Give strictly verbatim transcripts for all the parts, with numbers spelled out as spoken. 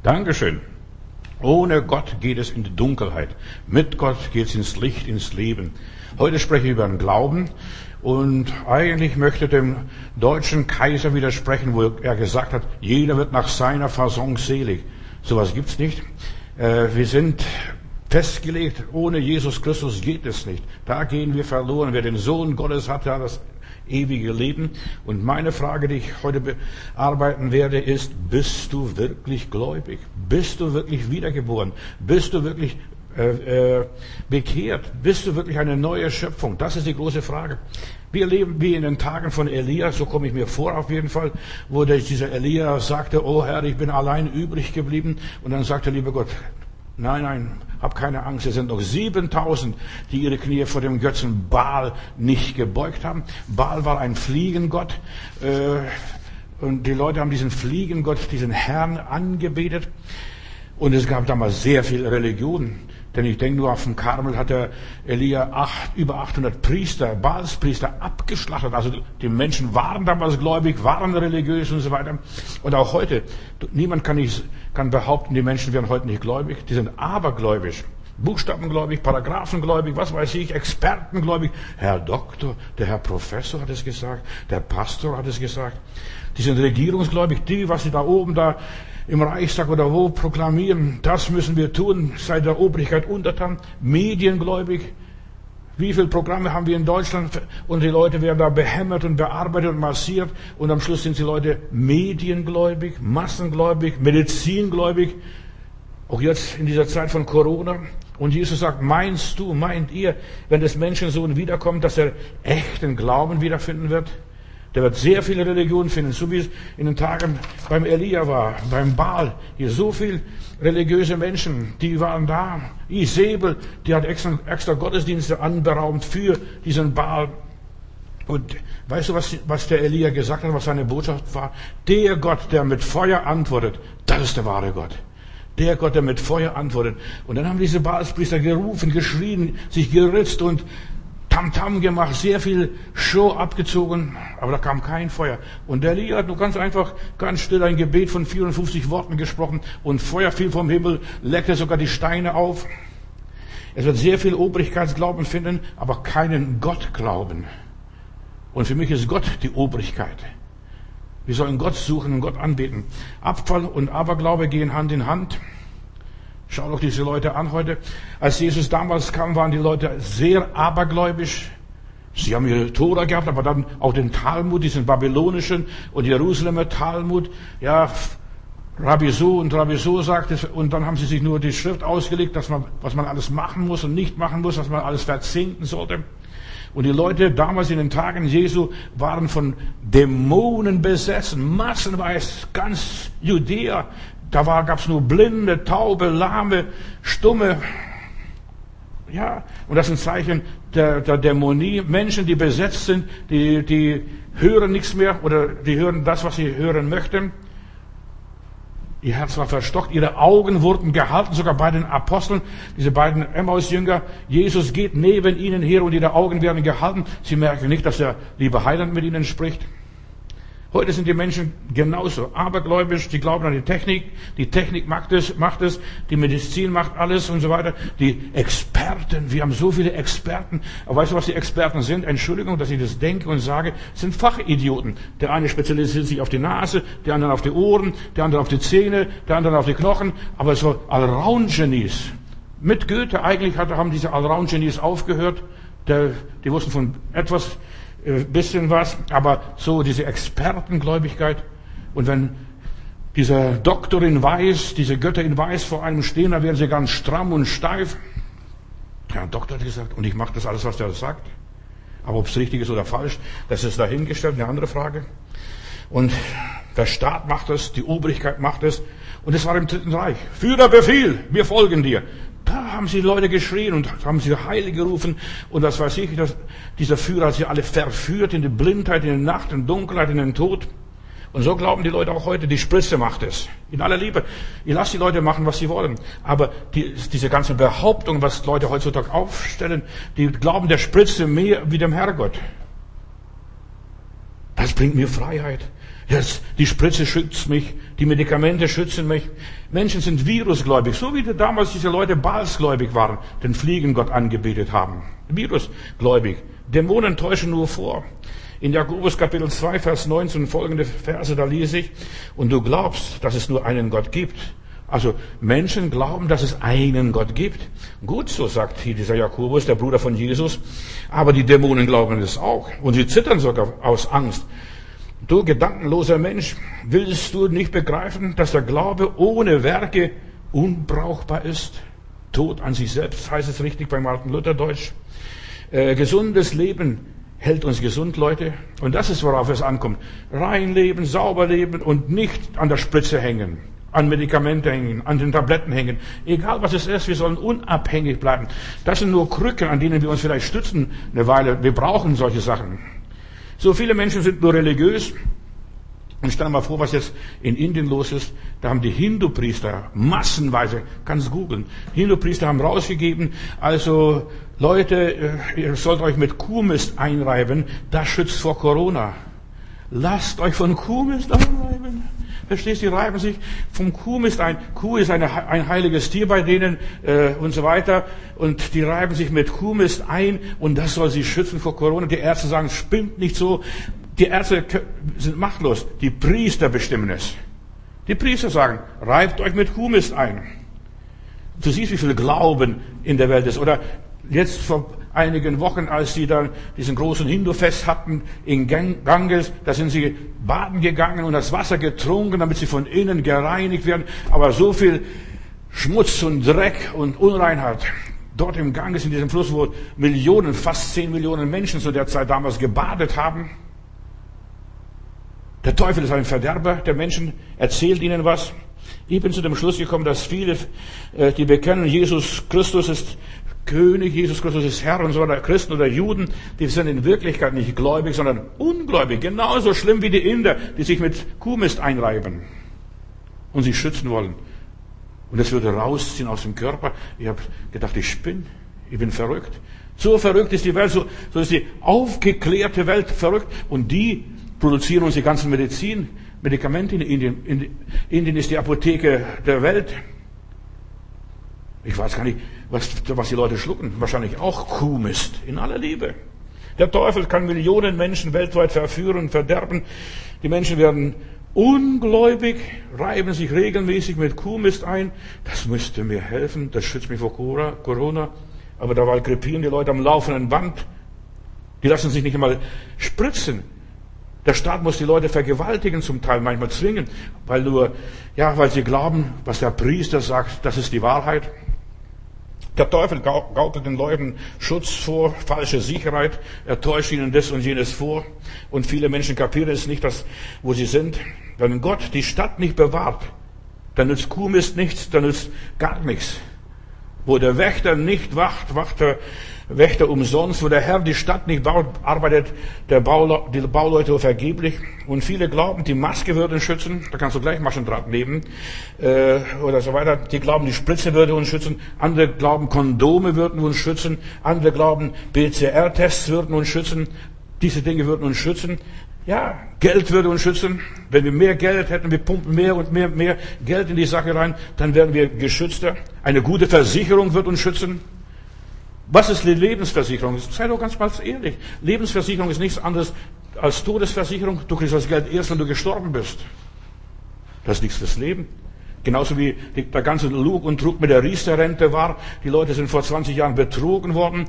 Dankeschön. Ohne Gott geht es in die Dunkelheit. Mit Gott geht es ins Licht, ins Leben. Heute spreche ich über den Glauben. Und eigentlich möchte dem deutschen Kaiser widersprechen, wo er gesagt hat, jeder wird nach seiner Fasson selig. Sowas gibt's nicht. Wir sind festgelegt, ohne Jesus Christus geht es nicht. Da gehen wir verloren. Wer den Sohn Gottes hat, hat das ewige Leben. Und meine Frage, die ich heute bearbeiten werde, ist, bist du wirklich gläubig? Bist du wirklich wiedergeboren? Bist du wirklich äh, äh, bekehrt? Bist du wirklich eine neue Schöpfung? Das ist die große Frage. Wir leben wie in den Tagen von Elia, so komme ich mir vor auf jeden Fall, wo der, dieser Elia sagte, oh Herr, ich bin allein übrig geblieben. Und dann sagte lieber Gott, nein, nein, hab keine Angst, es sind noch siebentausend, die ihre Knie vor dem Götzen Baal nicht gebeugt haben. Baal war ein Fliegengott, äh, und die Leute haben diesen Fliegengott, diesen Herrn angebetet. Und es gab damals sehr viel Religion. Denn ich denke nur, auf dem Karmel hat der Elia acht, über achthundert Priester, Baalspriester abgeschlachtet. Also die Menschen waren damals gläubig, waren religiös und so weiter. Und auch heute, niemand kann, nicht, kann behaupten, die Menschen wären heute nicht gläubig. Die sind abergläubisch, buchstabengläubig, paragraphengläubig, was weiß ich, expertengläubig. Herr Doktor, der Herr Professor hat es gesagt, der Pastor hat es gesagt. Die sind regierungsgläubig, die, was sie da oben da im Reichstag oder wo proklamieren, das müssen wir tun, sei der Obrigkeit untertan, mediengläubig. Wie viele Programme haben wir in Deutschland und die Leute werden da behämmert und bearbeitet und massiert und am Schluss sind die Leute mediengläubig, massengläubig, medizingläubig. Auch jetzt in dieser Zeit von Corona. Und Jesus sagt, meinst du, meint ihr, wenn des Menschensohn wiederkommt, dass er echten Glauben wiederfinden wird? Der wird sehr viele Religionen finden, so wie es in den Tagen beim Elia war, beim Baal. Hier so viele religiöse Menschen, die waren da. Isabel, die hat extra, extra Gottesdienste anberaumt für diesen Baal. Und weißt du, was, was der Elia gesagt hat, was seine Botschaft war? Der Gott, der mit Feuer antwortet, das ist der wahre Gott. Der Gott, der mit Feuer antwortet. Und dann haben diese Baalspriester gerufen, geschrien, sich geritzt und Tamtam gemacht, sehr viel Show abgezogen, aber da kam kein Feuer. Und der Elia hat nur ganz einfach, ganz still ein Gebet von vierundfünfzig Worten gesprochen und Feuer fiel vom Himmel, leckte sogar die Steine auf. Es wird sehr viel Obrigkeitsglauben finden, aber keinen Gottglauben. Und für mich ist Gott die Obrigkeit. Wir sollen Gott suchen und Gott anbeten. Abfall und Aberglaube gehen Hand in Hand. Schau doch diese Leute an heute. Als Jesus damals kam, waren die Leute sehr abergläubisch. Sie haben ihre Tora gehabt, aber dann auch den Talmud, diesen babylonischen und Jerusalemer Talmud. Ja, Rabbi so und Rabbi so sagt es. Und dann haben sie sich nur die Schrift ausgelegt, dass man, was man alles machen muss und nicht machen muss, was man alles verzehnten sollte. Und die Leute damals in den Tagen Jesu waren von Dämonen besessen, massenweise, ganz Judäa. Da gab es nur Blinde, Taube, Lahme, Stumme. Ja, und das sind Zeichen der, der Dämonie. Menschen, die besetzt sind, die, die hören nichts mehr oder die hören das, was sie hören möchten. Ihr Herz war verstockt, ihre Augen wurden gehalten, sogar bei den Aposteln, diese beiden Emmaus-Jünger. Jesus geht neben ihnen her und ihre Augen werden gehalten. Sie merken nicht, dass der liebe Heiland mit ihnen spricht. Heute sind die Menschen genauso abergläubisch, die glauben an die Technik, die Technik macht es, macht es, die Medizin macht alles und so weiter. Die Experten, wir haben so viele Experten, aber weißt du, was die Experten sind? Entschuldigung, dass ich das denke und sage, sind Fachidioten. Der eine spezialisiert sich auf die Nase, der andere auf die Ohren, der andere auf die Zähne, der andere auf die Knochen, aber so Allround-Genies. Mit Goethe eigentlich haben diese Allround-Genies aufgehört, der, die wussten von etwas, bisschen was, aber so diese Expertengläubigkeit. Und wenn dieser Doktor in Weiß, diese Götter in Weiß vor einem stehen, dann werden sie ganz stramm und steif. Ja, der Doktor hat gesagt, und ich mache das alles, was der sagt. Aber ob es richtig ist oder falsch, das ist dahingestellt, eine andere Frage. Und der Staat macht es, die Obrigkeit macht es. Und es war im Dritten Reich. Führer Befehl, wir folgen dir. Da haben sie Leute geschrien und haben sie Heil gerufen. Und das weiß ich, dass dieser Führer hat sie alle verführt in die Blindheit, in die Nacht, in die Dunkelheit, in den Tod. Und so glauben die Leute auch heute, die Spritze macht es. In aller Liebe. Ihr lasst die Leute machen, was sie wollen. Aber die, diese ganze Behauptung, was Leute heutzutage aufstellen, die glauben der Spritze mehr wie dem Herrgott. Das bringt mir Freiheit. Jetzt, die Spritze schützt mich, die Medikamente schützen mich. Menschen sind virusgläubig, so wie damals diese Leute Baalsgläubig waren, den Fliegengott angebetet haben. Virusgläubig. Dämonen täuschen nur vor. In Jakobus Kapitel zwei, Vers neunzehn folgende Verse, da lese ich, und du glaubst, dass es nur einen Gott gibt. Also Menschen glauben, dass es einen Gott gibt. Gut, so sagt hier dieser Jakobus, der Bruder von Jesus. Aber die Dämonen glauben es auch. Und sie zittern sogar aus Angst. Du gedankenloser Mensch, willst du nicht begreifen, dass der Glaube ohne Werke unbrauchbar ist? Tod an sich selbst, heißt es richtig bei Martin Luther Deutsch. Äh, gesundes Leben hält uns gesund, Leute. Und das ist, worauf es ankommt. Rein leben, sauber leben und nicht an der Spritze hängen, an Medikamente hängen, an den Tabletten hängen. Egal was es ist, wir sollen unabhängig bleiben. Das sind nur Krücken, an denen wir uns vielleicht stützen eine Weile. Wir brauchen solche Sachen. So viele Menschen sind nur religiös. Und stell dir mal vor, was jetzt in Indien los ist. Da haben die Hindu-Priester massenweise, kannst googeln, Hindu-Priester haben rausgegeben, also Leute, ihr sollt euch mit Kuhmist einreiben, das schützt vor Corona. Lasst euch von Kuhmist einreiben. Verstehst du, die reiben sich vom Kuhmist ein. Kuh ist eine, ein heiliges Tier bei denen äh, und so weiter. Und die reiben sich mit Kuhmist ein und das soll sie schützen vor Corona. Die Ärzte sagen, es stimmt nicht so. Die Ärzte sind machtlos. Die Priester bestimmen es. Die Priester sagen, reibt euch mit Kuhmist ein. Du siehst, wie viel Glauben in der Welt ist. Oder jetzt vor einigen Wochen, als sie dann diesen großen Hindu-Fest hatten in Ganges, da sind sie baden gegangen und das Wasser getrunken, damit sie von innen gereinigt werden. Aber so viel Schmutz und Dreck und Unreinheit dort im Ganges, in diesem Fluss, wo Millionen, fast zehn Millionen Menschen zu der Zeit damals gebadet haben. Der Teufel ist ein Verderber der Menschen, erzählt ihnen was. Ich bin zu dem Schluss gekommen, dass viele, die bekennen, Jesus Christus ist König, Jesus Christus ist Herr und so weiter, Christen oder Juden, die sind in Wirklichkeit nicht gläubig, sondern ungläubig. Genauso schlimm wie die Inder, die sich mit Kuhmist einreiben und sich schützen wollen. Und es würde rausziehen aus dem Körper. Ich habe gedacht, ich spinne, ich bin verrückt. So verrückt ist die Welt, so, so ist die aufgeklärte Welt verrückt. Und die produzieren uns die ganzen Medizin, Medikamente in Indien. In Indien ist die Apotheke der Welt. Ich weiß gar nicht, was, was die Leute schlucken. Wahrscheinlich auch Kuhmist, in aller Liebe. Der Teufel kann Millionen Menschen weltweit verführen, verderben. Die Menschen werden ungläubig, reiben sich regelmäßig mit Kuhmist ein. Das müsste mir helfen, das schützt mich vor Corona. Aber dabei krepieren die Leute am laufenden Band. Die lassen sich nicht einmal spritzen. Der Staat muss die Leute vergewaltigen, zum Teil manchmal zwingen, weil nur, ja, weil sie glauben, was der Priester sagt, das ist die Wahrheit. Der Teufel gaukelt den Leuten Schutz vor, falsche Sicherheit, er täuscht ihnen das und jenes vor. Und viele Menschen kapieren es nicht, dass, wo sie sind. Wenn Gott die Stadt nicht bewahrt, dann nützt Kuhmist nichts, dann nützt gar nichts. Wo der Wächter nicht wacht, wacht der Wächter umsonst. Wo der Herr die Stadt nicht baut, arbeitet der Baule, die Bauleute vergeblich. Und viele glauben, die Maske würde uns schützen. Da kannst du gleich Maschendraht nehmen. Äh, oder so weiter. Die glauben, die Spritze würde uns schützen. Andere glauben, Kondome würden uns schützen. Andere glauben, P C R-Tests würden uns schützen. Diese Dinge würden uns schützen. Ja, Geld würde uns schützen. Wenn wir mehr Geld hätten, wir pumpen mehr und mehr, mehr Geld in die Sache rein, dann wären wir geschützter. Eine gute Versicherung wird uns schützen. Was ist die Lebensversicherung? Sei doch ganz mal ehrlich. Lebensversicherung ist nichts anderes als Todesversicherung. Du kriegst das Geld erst, wenn du gestorben bist. Das ist nichts fürs Leben. Genauso wie der ganze Lug und Trug mit der Riester-Rente war. Die Leute sind vor zwanzig Jahren betrogen worden.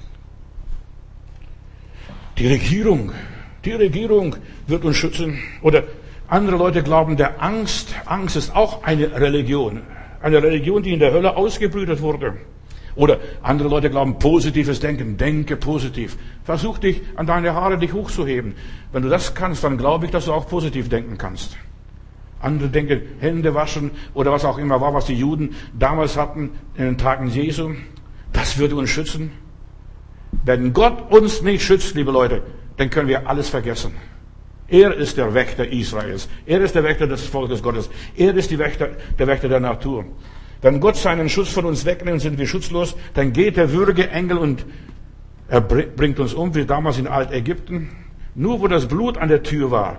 Die Regierung, die Regierung wird uns schützen. Oder andere Leute glauben, der Angst, Angst ist auch eine Religion. Eine Religion, die in der Hölle ausgebrütet wurde. Oder andere Leute glauben, positives Denken, denke positiv. Versuch dich an deine Haare dich hochzuheben. Wenn du das kannst, dann glaube ich, dass du auch positiv denken kannst. Andere denken, Hände waschen oder was auch immer war, was die Juden damals hatten in den Tagen Jesu. Das würde uns schützen. Wenn Gott uns nicht schützt, liebe Leute, dann können wir alles vergessen. Er ist der Wächter Israels. Er ist der Wächter des Volkes Gottes. Er ist die Wächter, der Wächter der Natur. Wenn Gott seinen Schutz von uns wegnimmt, sind wir schutzlos, dann geht der Würgeengel und er bringt uns um, wie damals in Altägypten. Nur wo das Blut an der Tür war,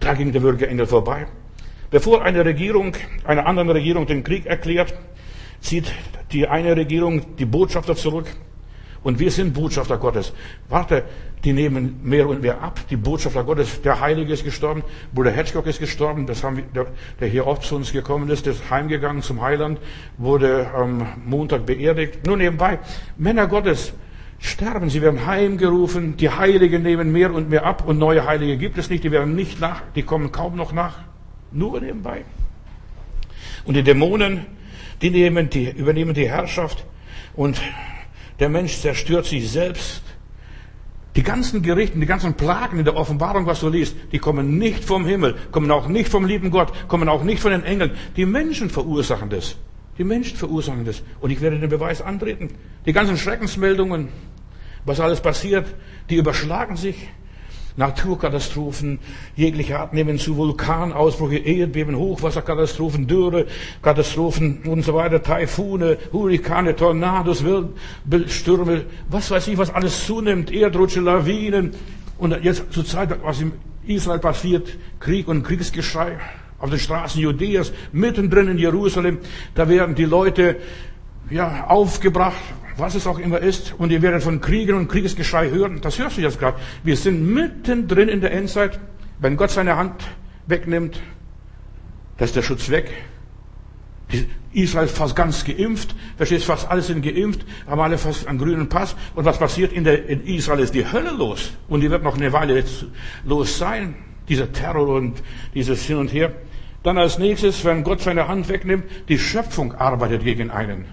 Da ging der würdige Engel vorbei. Bevor eine Regierung, einer anderen Regierung den Krieg erklärt, zieht die eine Regierung die Botschafter zurück. Und wir sind Botschafter Gottes. Warte, die nehmen mehr und mehr ab. Die Botschafter Gottes, der Heilige ist gestorben, Bruder Hedgecock ist gestorben, das haben wir, der, der hier oft zu uns gekommen ist, der ist heimgegangen zum Heiland, wurde am Montag beerdigt. Nur nebenbei, Männer Gottes sterben, sie werden heimgerufen, die Heiligen nehmen mehr und mehr ab und neue Heilige gibt es nicht, die werden nicht nach, die kommen kaum noch nach. Nur nebenbei. Und die Dämonen, die nehmen die, übernehmen die Herrschaft und der Mensch zerstört sich selbst. Die ganzen Gerichte, die ganzen Plagen in der Offenbarung, was du liest, die kommen nicht vom Himmel, kommen auch nicht vom lieben Gott, kommen auch nicht von den Engeln. Die Menschen verursachen das. Die Menschen verursachen das. Und ich werde den Beweis antreten. Die ganzen Schreckensmeldungen, was alles passiert, die überschlagen sich. Naturkatastrophen jeglicher Art nehmen zu, Vulkanausbrüche, Erdbeben, Hochwasserkatastrophen, Dürre, Katastrophen und so weiter, Taifune, Hurrikane, Tornados, Wirbelstürme, was weiß ich, was alles zunimmt, Erdrutsche, Lawinen. Und jetzt zur Zeit, was in Israel passiert, Krieg und Kriegsgeschrei auf den Straßen Judäas, mittendrin in Jerusalem, da werden die Leute ja, aufgebracht, was es auch immer ist, und ihr werdet von Kriegen und Kriegesgeschrei hören. Das hörst du jetzt gerade. Wir sind mittendrin in der Endzeit. Wenn Gott seine Hand wegnimmt, da ist der Schutz weg. Die Israel ist fast ganz geimpft. Verstehst, fast alle sind geimpft, haben alle fast einen grünen Pass. Und was passiert in, der, in Israel ist die Hölle los. Und die wird noch eine Weile jetzt los sein. Dieser Terror und dieses Hin und Her. Dann als nächstes, wenn Gott seine Hand wegnimmt, die Schöpfung arbeitet gegen einen.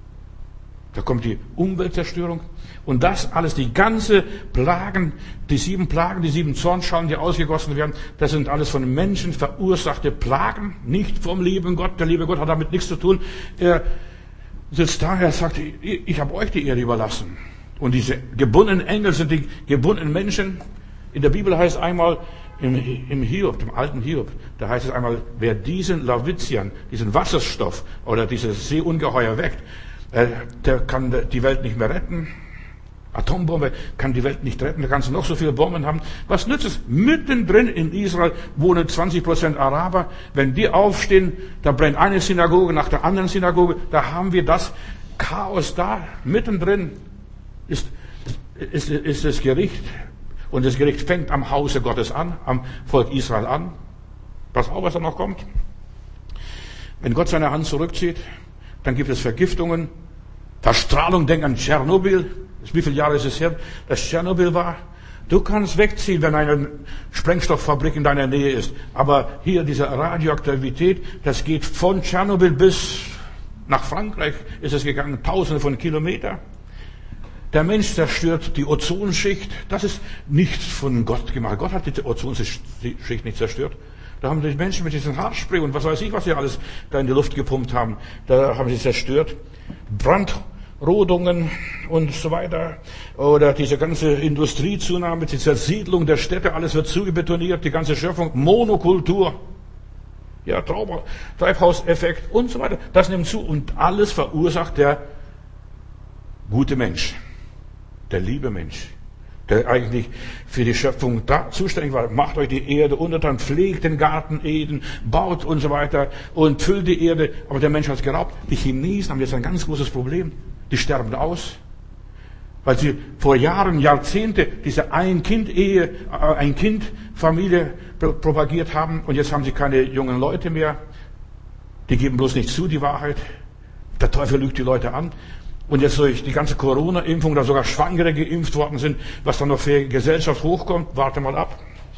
Da kommt die Umweltzerstörung. Und das alles, die ganze Plagen, die sieben Plagen, die sieben Zornschalen, die ausgegossen werden, das sind alles von Menschen verursachte Plagen, nicht vom lieben Gott. Der liebe Gott hat damit nichts zu tun. Er sitzt da, er sagt, ich, ich habe euch die Erde überlassen. Und diese gebundenen Engel sind die gebundenen Menschen. In der Bibel heißt einmal, im, im Hiob, dem alten Hiob, da heißt es einmal, wer diesen Lavizian, diesen Wasserstoff oder dieses Seeungeheuer weckt, der kann die Welt nicht mehr retten. Atombombe kann die Welt nicht retten. Da kannst du noch so viele Bomben haben. Was nützt es? Mittendrin in Israel wohnen zwanzig Prozent Araber. Wenn die aufstehen, da brennt eine Synagoge nach der anderen Synagoge. Da haben wir das Chaos da. Mittendrin ist, ist, ist das Gericht. Und das Gericht fängt am Hause Gottes an, am Volk Israel an. Pass auf, was da noch kommt. Wenn Gott seine Hand zurückzieht, dann gibt es Vergiftungen, Verstrahlung, denk an Tschernobyl. Wie viele Jahre ist es her, dass Tschernobyl war? Du kannst wegziehen, wenn eine Sprengstofffabrik in deiner Nähe ist. Aber hier diese Radioaktivität, das geht von Tschernobyl bis nach Frankreich ist es gegangen, tausende von Kilometern. Der Mensch zerstört die Ozonschicht. Das ist nicht von Gott gemacht. Gott hat die Ozonschicht nicht zerstört. Da haben die Menschen mit diesem Haarspray und was weiß ich, was sie alles da in die Luft gepumpt haben. Da haben sie zerstört. Brandrodungen und so weiter. Oder diese ganze Industriezunahme, die Zersiedlung der Städte, alles wird zugebetoniert, die ganze Schöpfung, Monokultur. Ja, Treibhauseffekt und so weiter. Das nimmt zu und alles verursacht der gute Mensch. Der liebe Mensch. Der eigentlich für die Schöpfung da zuständig war. Macht euch die Erde untertan, pflegt den Garten Eden, baut und so weiter und füllt die Erde. Aber der Mensch hat es geraubt. Die Chinesen haben jetzt ein ganz großes Problem. Die sterben aus. Weil sie vor Jahren, Jahrzehnte diese Ein-Kind-Ehe, Ein-Kind-Familie propagiert haben. Und jetzt haben sie keine jungen Leute mehr. Die geben bloß nicht zu, die Wahrheit. Der Teufel lügt die Leute an. Und jetzt durch die ganze Corona-Impfung, da sogar Schwangere geimpft worden sind, was dann noch für Gesellschaft hochkommt, warte mal ab.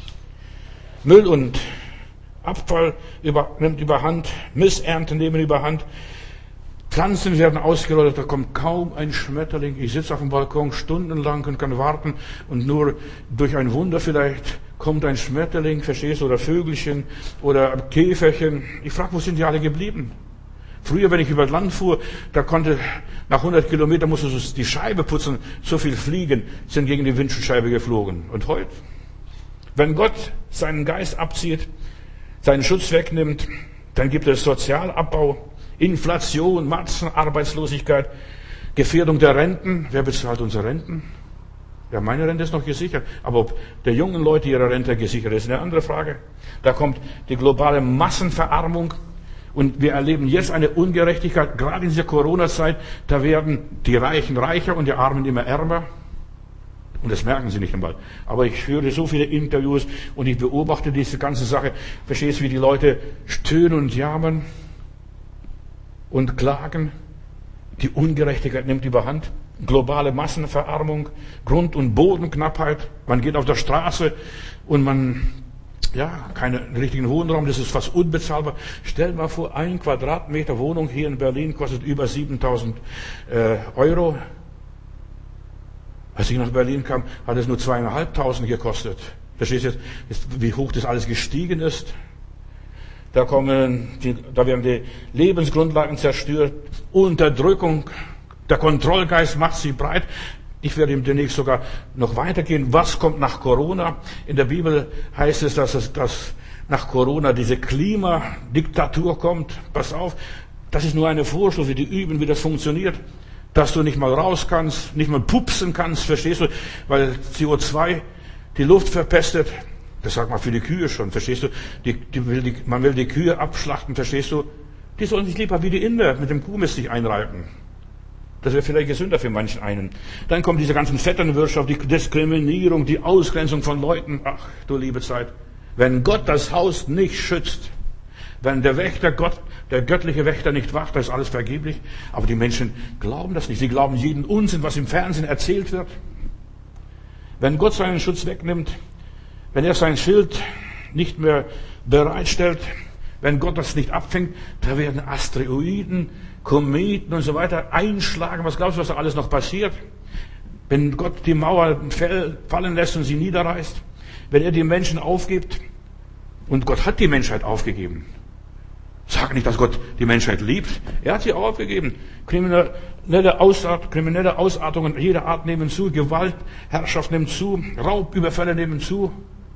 Müll und Abfall über, nimmt überhand, Missernten nehmen überhand, Pflanzen werden ausgerottet, da kommt kaum ein Schmetterling. Ich sitze auf dem Balkon stundenlang und kann warten und nur durch ein Wunder vielleicht kommt ein Schmetterling, verstehst du, oder Vögelchen oder Käferchen. Ich frage, wo sind die alle geblieben? Früher, wenn ich über das Land fuhr, da konnte, nach hundert Kilometern musste du die Scheibe putzen. So viele Fliegen sind gegen die Windschutzscheibe geflogen. Und heute? Wenn Gott seinen Geist abzieht, seinen Schutz wegnimmt, dann gibt es Sozialabbau, Inflation, Massen, Arbeitslosigkeit, Gefährdung der Renten. Wer bezahlt unsere Renten? Ja, meine Rente ist noch gesichert. Aber ob der jungen Leute ihre Rente gesichert ist, ist eine andere Frage. Da kommt die globale Massenverarmung. Und wir erleben jetzt eine Ungerechtigkeit, gerade in dieser Corona-Zeit. Da werden die Reichen reicher und die Armen immer ärmer. Und das merken sie nicht einmal. Aber ich höre so viele Interviews und ich beobachte diese ganze Sache. Verstehst du, wie die Leute stöhnen und jammern und klagen? Die Ungerechtigkeit nimmt überhand. Globale Massenverarmung, Grund- und Bodenknappheit. Man geht auf der Straße und man, ja, keinen richtigen Wohnraum, das ist fast unbezahlbar. Stell dir mal vor, ein Quadratmeter Wohnung hier in Berlin kostet über siebentausend äh, Euro. Als ich nach Berlin kam, hat es nur zweieinhalbtausend gekostet. Verstehst du jetzt, wie hoch das alles gestiegen ist? Da kommen, die, da werden die Lebensgrundlagen zerstört, Unterdrückung, der Kontrollgeist macht sich breit. Ich werde ihm demnächst sogar noch weitergehen. Was kommt nach Corona? In der Bibel heißt es, dass es, dass nach Corona diese Klimadiktatur kommt. Pass auf, das ist nur eine Vorstufe, die üben, wie das funktioniert. Dass du nicht mal raus kannst, nicht mal pupsen kannst, verstehst du? Weil C O zwei die Luft verpestet. Das sagt man für die Kühe schon, verstehst du? Die, die will die, man will die Kühe abschlachten, verstehst du? Die sollen sich lieber wie die Inder mit dem Kuhmist sich einreiten. Das wäre vielleicht gesünder für manchen einen. Dann kommt diese ganzen Vetternwirtschaft, die Diskriminierung, die Ausgrenzung von Leuten. Ach, du liebe Zeit. Wenn Gott das Haus nicht schützt, wenn der Wächter Gott, der göttliche Wächter nicht wacht, das ist alles vergeblich. Aber die Menschen glauben das nicht. Sie glauben jeden Unsinn, was im Fernsehen erzählt wird. Wenn Gott seinen Schutz wegnimmt, wenn er sein Schild nicht mehr bereitstellt, wenn Gott das nicht abfängt, da werden Asteroiden, Kometen und so weiter einschlagen. Was glaubst du, was da alles noch passiert? Wenn Gott die Mauer fallen lässt und sie niederreißt, wenn er die Menschen aufgibt, und Gott hat die Menschheit aufgegeben. Sag nicht, dass Gott die Menschheit liebt. Er hat sie aufgegeben. Kriminelle, Ausart, kriminelle Ausartungen jeder Art nehmen zu, Gewalt, Herrschaft nimmt zu, Raubüberfälle nehmen zu,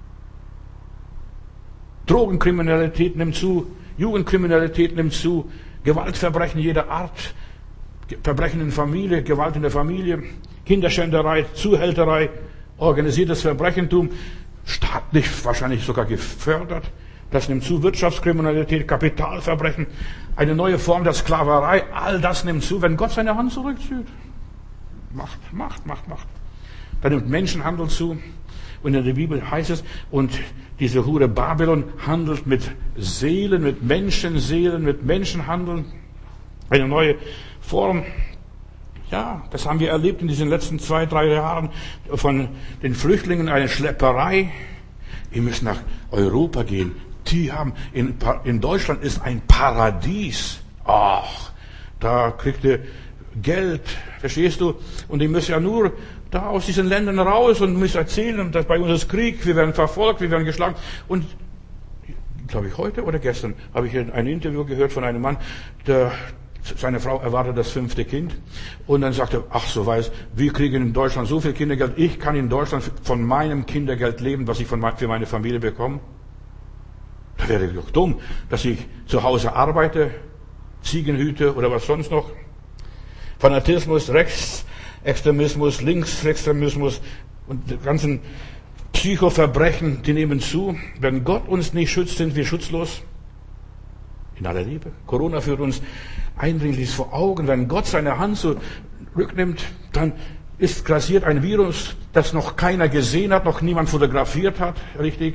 Drogenkriminalität nimmt zu, Jugendkriminalität nimmt zu, Gewaltverbrechen jeder Art, Verbrechen in Familie, Gewalt in der Familie, Kinderschänderei, Zuhälterei, organisiertes Verbrechentum, staatlich wahrscheinlich sogar gefördert. Das nimmt zu, Wirtschaftskriminalität, Kapitalverbrechen, eine neue Form der Sklaverei, all das nimmt zu, wenn Gott seine Hand zurückzieht. Macht, macht, macht, macht. Da nimmt Menschenhandel zu. Und in der Bibel heißt es, und diese Hure Babylon handelt mit Seelen, mit Menschenseelen, mit Menschenhandeln. Eine neue Form. Ja, das haben wir erlebt in diesen letzten zwei, drei Jahren von den Flüchtlingen, eine Schlepperei. Ihr müsst nach Europa gehen. Die haben, in, in Deutschland ist ein Paradies. Ach, da kriegt ihr Geld, verstehst du? Und ihr müsst ja nur da aus diesen Ländern raus und müsst erzählen, dass bei uns ist Krieg, wir werden verfolgt, wir werden geschlagen. Und, glaube ich, heute oder gestern habe ich ein Interview gehört von einem Mann, der, seine Frau erwartet das fünfte Kind. Und dann sagte er, ach so weiß, wir kriegen in Deutschland so viel Kindergeld, ich kann in Deutschland von meinem Kindergeld leben, was ich von, für meine Familie bekomme. Da wäre ich doch dumm, dass ich zu Hause arbeite, Ziegen hüte oder was sonst noch. Fanatismus, Rechtsextremismus, Linksextremismus und die ganzen Psychoverbrechen, die nehmen zu. Wenn Gott uns nicht schützt, sind wir schutzlos. In aller Liebe. Corona führt uns eindringlich vor Augen. Wenn Gott seine Hand zurücknimmt, dann ist grassiert ein Virus, das noch keiner gesehen hat, noch niemand fotografiert hat, richtig?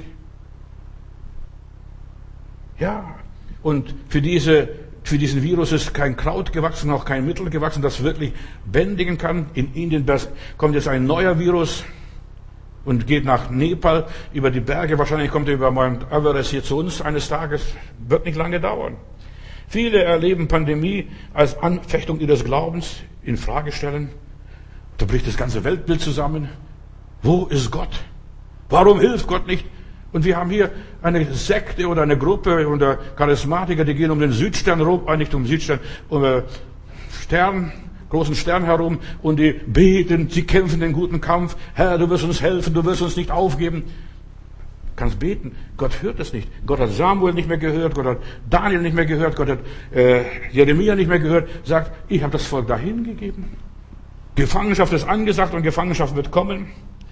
Ja. Und für diese Für diesen Virus ist kein Kraut gewachsen, auch kein Mittel gewachsen, das wirklich bändigen kann. In Indien kommt jetzt ein neuer Virus und geht nach Nepal über die Berge. Wahrscheinlich kommt er über Mount Everest hier zu uns eines Tages. Wird nicht lange dauern. Viele erleben Pandemie als Anfechtung ihres Glaubens, in Frage stellen. Da bricht das ganze Weltbild zusammen. Wo ist Gott? Warum hilft Gott nicht? Und wir haben hier eine Sekte oder eine Gruppe unter Charismatiker, die gehen um den Südstern rum, äh, nicht um den Südstern, um den Stern, großen Stern herum und die beten, sie kämpfen den guten Kampf. Herr, du wirst uns helfen, du wirst uns nicht aufgeben. Du kannst beten, Gott hört es nicht. Gott hat Samuel nicht mehr gehört, Gott hat Daniel nicht mehr gehört, Gott hat äh, Jeremia nicht mehr gehört. Sagt, ich habe das Volk dahin gegeben. Gefangenschaft ist angesagt und Gefangenschaft wird kommen.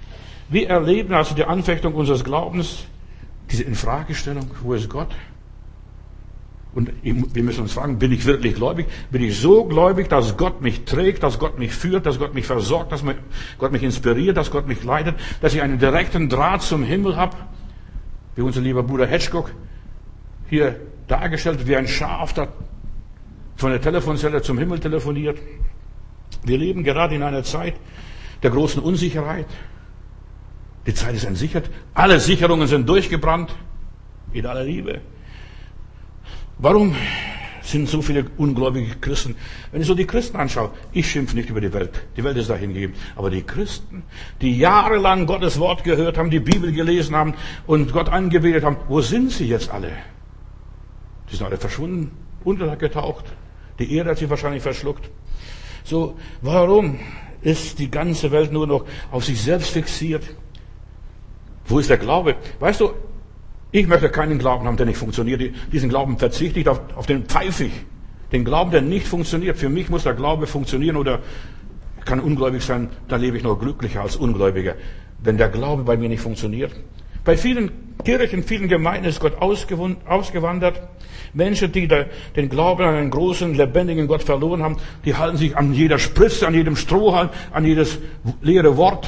Wir erleben also die Anfechtung unseres Glaubens, diese Infragestellung, wo ist Gott? Und wir müssen uns fragen, bin ich wirklich gläubig? Bin ich so gläubig, dass Gott mich trägt, dass Gott mich führt, dass Gott mich versorgt, dass Gott mich inspiriert, dass Gott mich leitet, dass ich einen direkten Draht zum Himmel habe? Wie unser lieber Bruder Hitchcock hier dargestellt, wie ein Schaf, das von der Telefonzelle zum Himmel telefoniert. Wir leben gerade in einer Zeit der großen Unsicherheit. Die Zeit ist entsichert. Alle Sicherungen sind durchgebrannt. In aller Liebe. Warum sind so viele ungläubige Christen? Wenn ich so die Christen anschaue, ich schimpfe nicht über die Welt. Die Welt ist dahingegeben. Aber die Christen, die jahrelang Gottes Wort gehört haben, die Bibel gelesen haben und Gott angebetet haben, wo sind sie jetzt alle? Die sind alle verschwunden, untergetaucht. Die Erde hat sie wahrscheinlich verschluckt. So, warum ist die ganze Welt nur noch auf sich selbst fixiert? Wo ist der Glaube? Weißt du, ich möchte keinen Glauben haben, der nicht funktioniert. Diesen Glauben verzichte ich, auf, auf den pfeife ich. Den Glauben, der nicht funktioniert. Für mich muss der Glaube funktionieren oder ich kann ungläubig sein, dann lebe ich noch glücklicher als Ungläubiger. Wenn der Glaube bei mir nicht funktioniert. Bei vielen Kirchen, vielen Gemeinden ist Gott ausgewandert. Menschen, die den Glauben an einen großen, lebendigen Gott verloren haben, die halten sich an jeder Spritze, an jedem Strohhalm, an jedes leere Wort.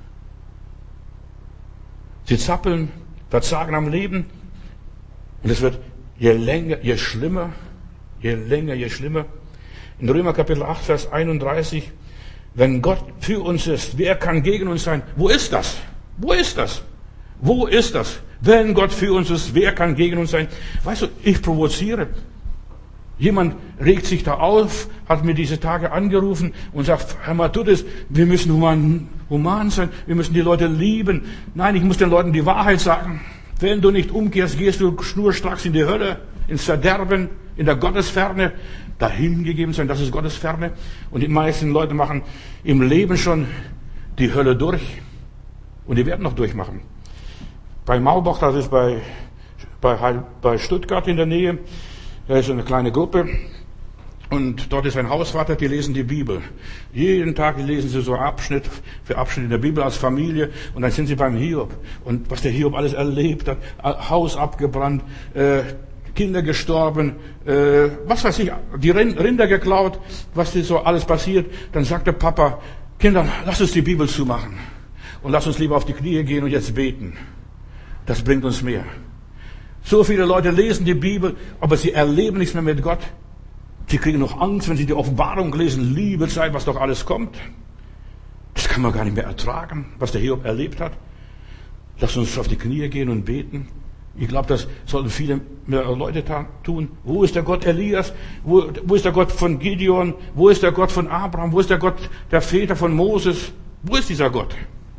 Sie zappeln, verzagen am Leben. Und es wird je länger, je schlimmer, je länger, je schlimmer. In Römer Kapitel acht, Vers einunddreißig, wenn Gott für uns ist, wer kann gegen uns sein? Wo ist das? Wo ist das? Wo ist das? Wenn Gott für uns ist, wer kann gegen uns sein? Weißt du, ich provoziere. Jemand regt sich da auf, hat mir diese Tage angerufen und sagt, Herr Matthäus, wir müssen human, human sein, wir müssen die Leute lieben. Nein, ich muss den Leuten die Wahrheit sagen. Wenn du nicht umkehrst, gehst du schnurstracks in die Hölle, ins Verderben, in der Gottesferne. Dahingegeben sein, das ist Gottesferne. Und die meisten Leute machen im Leben schon die Hölle durch. Und die werden noch durchmachen. Bei Maulbach, das ist bei, bei, bei Stuttgart in der Nähe, da ist eine kleine Gruppe und dort ist ein Hausvater, die lesen die Bibel. Jeden Tag lesen sie so Abschnitt für Abschnitt in der Bibel als Familie und dann sind sie beim Hiob. Und was der Hiob alles erlebt hat, Haus abgebrannt, äh, Kinder gestorben, äh, was weiß ich, die Rinder geklaut, was so alles passiert. Dann sagt der Papa, Kinder, lass uns die Bibel zumachen und lass uns lieber auf die Knie gehen und jetzt beten. Das bringt uns mehr. So viele Leute lesen die Bibel, aber sie erleben nichts mehr mit Gott. Sie kriegen noch Angst, wenn sie die Offenbarung lesen, Liebe Zeit, was doch alles kommt. Das kann man gar nicht mehr ertragen, was der Hiob erlebt hat. Lass uns auf die Knie gehen und beten. Ich glaube, das sollten viele mehr Leute tun. Wo ist der Gott Elias? Wo, wo ist der Gott von Gideon? Wo ist der Gott von Abraham? Wo ist der Gott der Väter von Moses? Wo ist dieser Gott?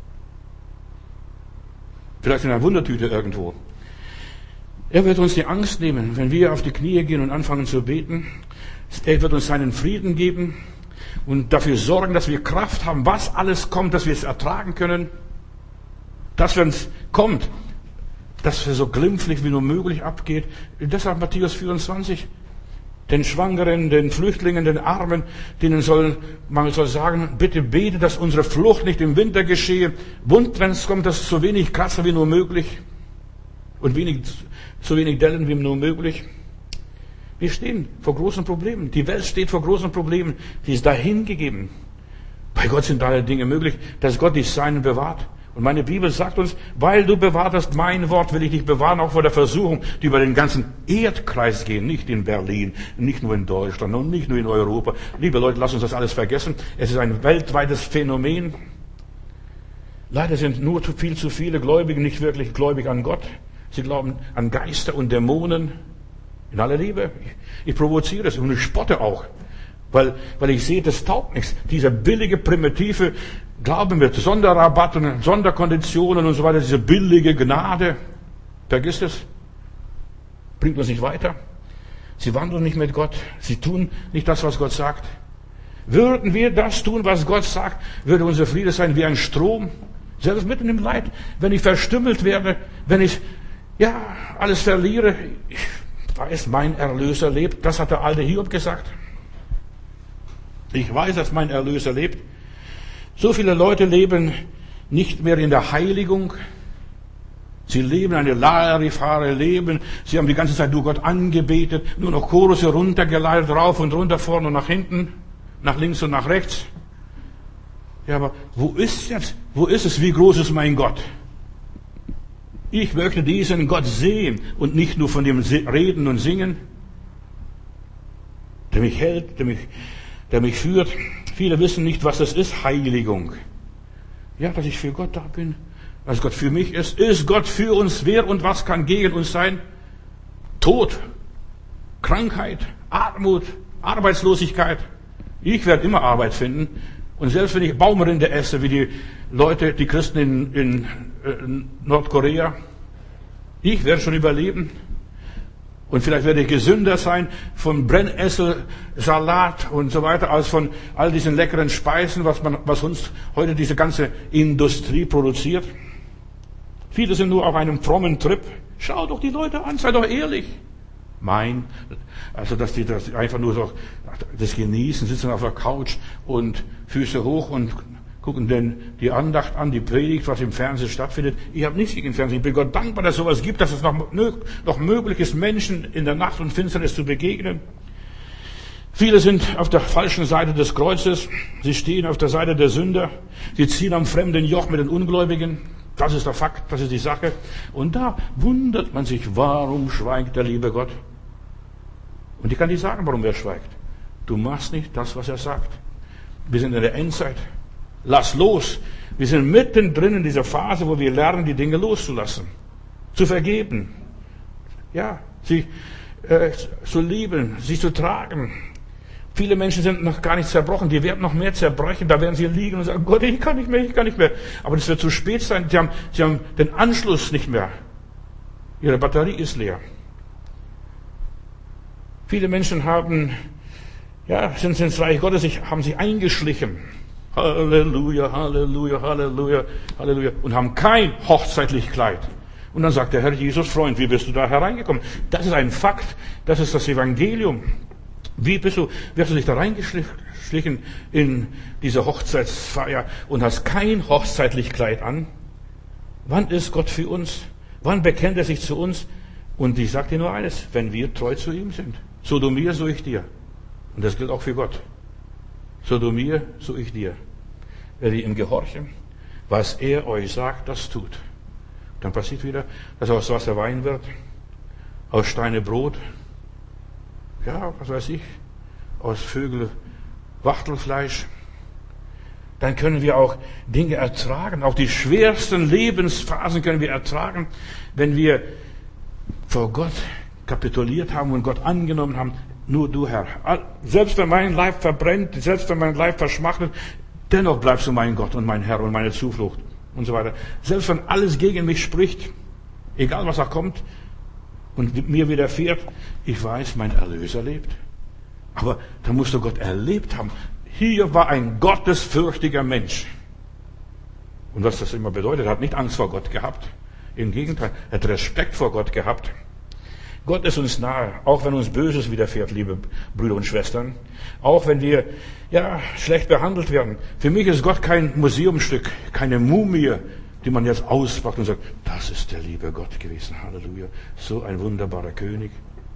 Vielleicht in einer Wundertüte irgendwo. Er wird uns die Angst nehmen, wenn wir auf die Knie gehen und anfangen zu beten. Er wird uns seinen Frieden geben und dafür sorgen, dass wir Kraft haben, was alles kommt, dass wir es ertragen können. Dass, wenn es kommt, dass es so glimpflich wie nur möglich abgeht. Deshalb Matthäus vierundzwanzig. Den Schwangeren, den Flüchtlingen, den Armen, denen soll, man soll sagen, bitte bete, dass unsere Flucht nicht im Winter geschehe. Und wenn es kommt, dass so wenig Kratzer wie nur möglich und wenig, so wenig Dellen wie nur möglich. Wir stehen vor großen Problemen. Die Welt steht vor großen Problemen. Sie ist dahingegeben. Bei Gott sind alle Dinge möglich, dass Gott die Seinen bewahrt. Und meine Bibel sagt uns, weil du bewahrt hast mein Wort, will ich dich bewahren, auch vor der Versuchung, die über den ganzen Erdkreis gehen, nicht in Berlin, nicht nur in Deutschland und nicht nur in Europa. Liebe Leute, lasst uns das alles vergessen. Es ist ein weltweites Phänomen. Leider sind nur zu viel zu viele Gläubige nicht wirklich gläubig an Gott. Sie glauben an Geister und Dämonen. In aller Liebe. Ich, ich provoziere es und ich spotte auch. Weil, weil ich sehe, das taugt nichts. Dieser billige, primitive Glauben mit Sonderrabatten, Sonderkonditionen und so weiter, diese billige Gnade. Vergiss es. Bringt uns nicht weiter. Sie wandeln nicht mit Gott. Sie tun nicht das, was Gott sagt. Würden wir das tun, was Gott sagt, würde unser Friede sein wie ein Strom. Selbst mitten im Leid. Wenn ich verstümmelt werde, wenn ich, ja, alles verliere. Ich weiß, mein Erlöser lebt. Das hat der alte Hiob gesagt. Ich weiß, dass mein Erlöser lebt. So viele Leute leben nicht mehr in der Heiligung. Sie leben eine Larifare Leben. Sie haben die ganze Zeit nur Gott angebetet, nur noch Chorus runtergeleitet, rauf und runter, vorne und nach hinten, nach links und nach rechts. Ja, aber wo ist jetzt, wo ist es, wie groß ist mein Gott? Ich möchte diesen Gott sehen und nicht nur von dem reden und singen, der mich hält, der mich, der mich führt. Viele wissen nicht, was das ist, Heiligung. Ja, dass ich für Gott da bin, dass Gott für mich ist. Ist Gott für uns? Wer und was kann gegen uns sein? Tod, Krankheit, Armut, Arbeitslosigkeit. Ich werde immer Arbeit finden. Und selbst wenn ich Baumrinde esse, wie die Leute, die Christen in, in, in Nordkorea, ich werde schon überleben. Und vielleicht werde ich gesünder sein von Brennnessel, Salat und so weiter, als von all diesen leckeren Speisen, was man, was uns heute diese ganze Industrie produziert. Viele sind nur auf einem frommen Trip. Schau doch die Leute an, sei doch ehrlich. Mein, also dass die das einfach nur so das genießen, sitzen auf der Couch und Füße hoch und gucken denn die Andacht an, die Predigt, was im Fernsehen stattfindet. Ich habe nichts gegen den Fernsehen. Ich bin Gott dankbar, dass es sowas gibt, dass es noch, noch möglich ist, Menschen in der Nacht und Finsternis zu begegnen. Viele sind auf der falschen Seite des Kreuzes. Sie stehen auf der Seite der Sünder. Sie ziehen am fremden Joch mit den Ungläubigen. Das ist der Fakt, das ist die Sache. Und da wundert man sich, warum schweigt der liebe Gott? Und ich kann dir sagen, warum er schweigt. Du machst nicht das, was er sagt. Wir sind in der Endzeit. Lass los. Wir sind mittendrin in dieser Phase, wo wir lernen, die Dinge loszulassen. Zu vergeben. Ja, sie äh, zu lieben, sie zu tragen. Viele Menschen sind noch gar nicht zerbrochen. Die werden noch mehr zerbrechen. Da werden sie liegen und sagen, Gott, ich kann nicht mehr, ich kann nicht mehr. Aber das wird zu spät sein. Sie haben, sie haben den Anschluss nicht mehr. Ihre Batterie ist leer. Viele Menschen haben, ja, sind ins Reich Gottes, haben sich eingeschlichen. Halleluja, Halleluja, Halleluja, Halleluja. Und haben kein hochzeitliches Kleid. Und dann sagt der Herr Jesus, Freund, wie bist du da hereingekommen? Das ist ein Fakt. Das ist das Evangelium. Wie bist du, wie hast du dich da reingeschlichen in diese Hochzeitsfeier und hast kein hochzeitliches Kleid an? Wann ist Gott für uns? Wann bekennt er sich zu uns? Und ich sage dir nur eines, wenn wir treu zu ihm sind. So du mir, so ich dir. Und das gilt auch für Gott. So du mir, so ich dir. Wenn ihr ihm gehorchen, was er euch sagt, das tut. Dann passiert wieder, dass aus Wasser Wein wird, aus Steine Brot, ja, was weiß ich, aus Vögel Wachtelfleisch. Dann können wir auch Dinge ertragen, auch die schwersten Lebensphasen können wir ertragen, wenn wir vor Gott kapituliert haben und Gott angenommen haben. Nur du, Herr. Selbst wenn mein Leib verbrennt, selbst wenn mein Leib verschmachtet, dennoch bleibst du mein Gott und mein Herr und meine Zuflucht und so weiter. Selbst wenn alles gegen mich spricht, egal was da kommt und mir widerfährt, ich weiß, mein Erlöser lebt. Aber da musst du Gott erlebt haben. Hier war ein gottesfürchtiger Mensch. Und was das immer bedeutet, er hat nicht Angst vor Gott gehabt. Im Gegenteil, er hat Respekt vor Gott gehabt. Gott ist uns nahe, auch wenn uns Böses widerfährt, liebe Brüder und Schwestern. Auch wenn wir, ja, schlecht behandelt werden. Für mich ist Gott kein Museumsstück, keine Mumie, die man jetzt auspackt und sagt, das ist der liebe Gott gewesen. Halleluja. So ein wunderbarer König.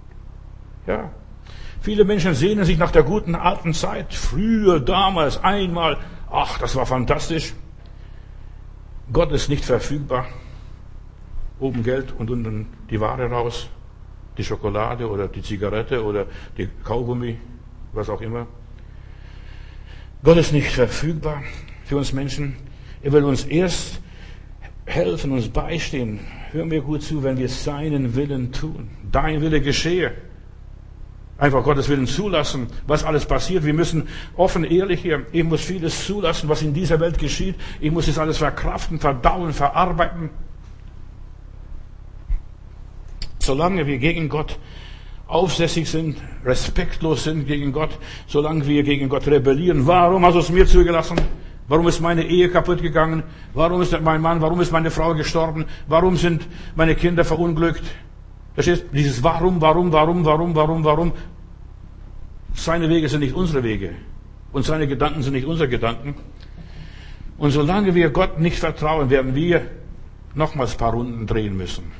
Ja. Viele Menschen sehnen sich nach der guten alten Zeit. Früher, damals, einmal. Ach, das war fantastisch. Gott ist nicht verfügbar. Oben Geld und unten die Ware raus. Die Schokolade oder die Zigarette oder die Kaugummi, was auch immer. Gott ist nicht verfügbar für uns Menschen. Er will uns erst helfen, uns beistehen. Hör mir gut zu, wenn wir seinen Willen tun. Dein Wille geschehe. Einfach Gottes Willen zulassen, was alles passiert. Wir müssen offen, ehrlich hier, ich muss vieles zulassen, was in dieser Welt geschieht. Ich muss das alles verkraften, verdauen, verarbeiten. Solange wir gegen Gott aufsässig sind, respektlos sind gegen Gott, solange wir gegen Gott rebellieren, warum hast du es mir zugelassen? Warum ist meine Ehe kaputt gegangen? Warum ist mein Mann, warum ist meine Frau gestorben? Warum sind meine Kinder verunglückt? Verstehst du? Dieses Warum, warum, warum, warum, warum, warum. Seine Wege sind nicht unsere Wege. Und seine Gedanken sind nicht unsere Gedanken. Und solange wir Gott nicht vertrauen, werden wir nochmals ein paar Runden drehen müssen.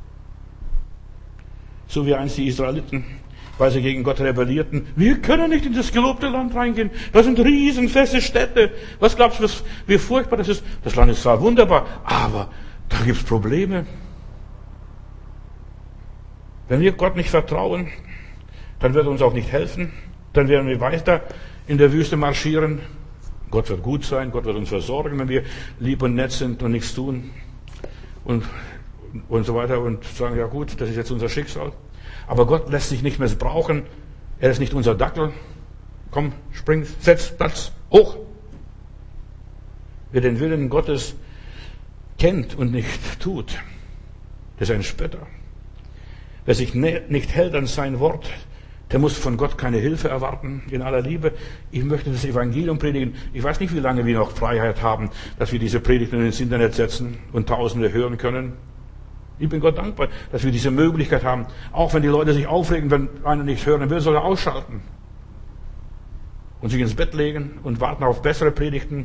So wie einst die Israeliten, weil sie gegen Gott rebellierten. Wir können nicht in das gelobte Land reingehen. Das sind riesenfeste Städte. Was glaubst du, wie furchtbar das ist? Das Land ist zwar wunderbar, aber da gibt's Probleme. Wenn wir Gott nicht vertrauen, dann wird er uns auch nicht helfen. Dann werden wir weiter in der Wüste marschieren. Gott wird gut sein, Gott wird uns versorgen, wenn wir lieb und nett sind und nichts tun. Und, und so weiter und sagen, ja gut, das ist jetzt unser Schicksal. Aber Gott lässt sich nicht missbrauchen. Er ist nicht unser Dackel. Komm, spring, setz, Platz, hoch. Wer den Willen Gottes kennt und nicht tut, der ist ein Spötter. Wer sich nicht hält an sein Wort, der muss von Gott keine Hilfe erwarten, in aller Liebe. Ich möchte das Evangelium predigen. Ich weiß nicht, wie lange wir noch Freiheit haben, dass wir diese Predigten ins Internet setzen und Tausende hören können. Ich bin Gott dankbar, dass wir diese Möglichkeit haben. Auch wenn die Leute sich aufregen, wenn einer nicht hören will, soll er ausschalten. Und sich ins Bett legen und warten auf bessere Predigten.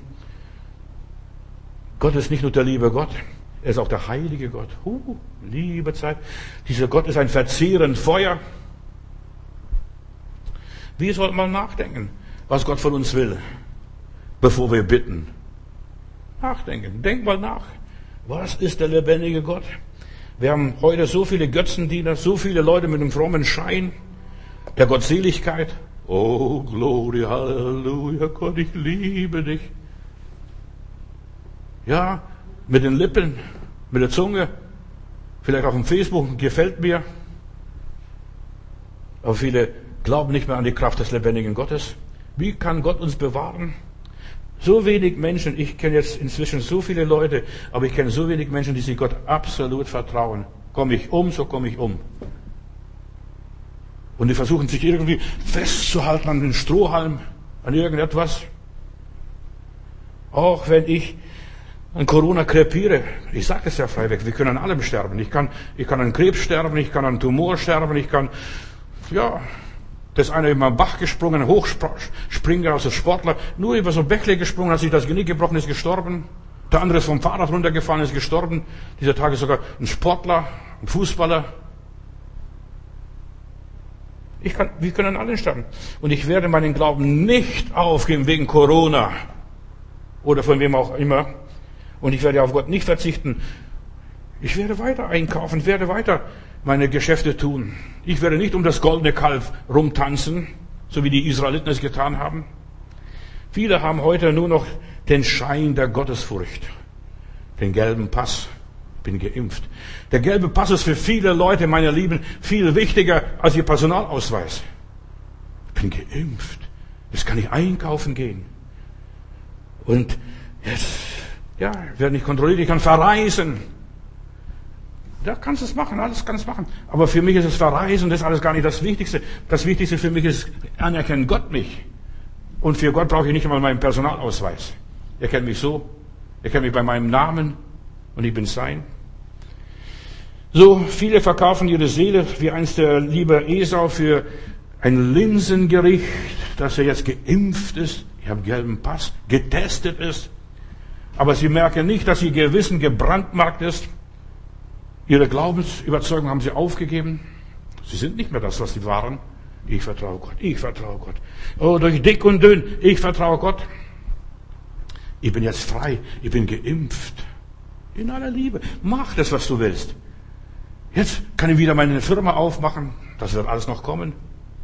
Gott ist nicht nur der liebe Gott, er ist auch der heilige Gott. Uh, liebe Zeit. Dieser Gott ist ein verzehrend Feuer. Wir sollten mal nachdenken, was Gott von uns will, bevor wir bitten. Nachdenken. Denk mal nach. Was ist der lebendige Gott? Wir haben heute so viele Götzendiener, so viele Leute mit einem frommen Schein der Gottseligkeit. Oh, Gloria, Halleluja, Gott, ich liebe dich. Ja, mit den Lippen, mit der Zunge, vielleicht auf dem Facebook, gefällt mir. Aber viele glauben nicht mehr an die Kraft des lebendigen Gottes. Wie kann Gott uns bewahren? So wenig Menschen, ich kenne jetzt inzwischen so viele Leute, aber ich kenne so wenig Menschen, die sich Gott absolut vertrauen. Komme ich um, so komme ich um. Und die versuchen sich irgendwie festzuhalten an den Strohhalm, an irgendetwas. Auch wenn ich an Corona krepiere, ich sage das ja freiweg, wir können an allem sterben. Ich kann, ich kann an Krebs sterben, ich kann an Tumor sterben, ich kann, ja, das eine über den Bach gesprungen, ein Hochspringer, also Sportler, nur über so Bächle gesprungen, hat sich das Genick gebrochen, ist gestorben. Der andere ist vom Fahrrad runtergefallen, ist gestorben. Dieser Tag ist sogar ein Sportler, ein Fußballer. Ich kann, wir können alle sterben. Und ich werde meinen Glauben nicht aufgeben wegen Corona oder von wem auch immer. Und ich werde auf Gott nicht verzichten. Ich werde weiter einkaufen, werde weiter meine Geschäfte tun. Ich werde nicht um das goldene Kalb rumtanzen, so wie die Israeliten es getan haben. Viele haben heute nur noch den Schein der Gottesfurcht, den gelben Pass. Ich bin geimpft. Der gelbe Pass ist für viele Leute, meine Lieben, viel wichtiger als ihr Personalausweis. Ich bin geimpft. Jetzt kann ich einkaufen gehen. Und jetzt, ja, ich werde nicht kontrolliert, ich kann verreisen. Da kannst du es machen, alles kannst du machen. Aber für mich ist es Verreisen, das ist alles gar nicht das Wichtigste. Das Wichtigste für mich ist, anerkennt Gott mich. Und für Gott brauche ich nicht einmal meinen Personalausweis. Er kennt mich so, er kennt mich bei meinem Namen und ich bin sein. So, viele verkaufen ihre Seele, wie einst der liebe Esau, für ein Linsengericht, dass er jetzt geimpft ist, ich habe einen gelben Pass, getestet ist. Aber sie merken nicht, dass ihr Gewissen gebrandmarkt ist. Ihre Glaubensüberzeugung haben sie aufgegeben. Sie sind nicht mehr das, was sie waren. Ich vertraue Gott, ich vertraue Gott. Oh, durch dick und dünn, ich vertraue Gott. Ich bin jetzt frei, ich bin geimpft. In aller Liebe. Mach das, was du willst. Jetzt kann ich wieder meine Firma aufmachen. Das wird alles noch kommen.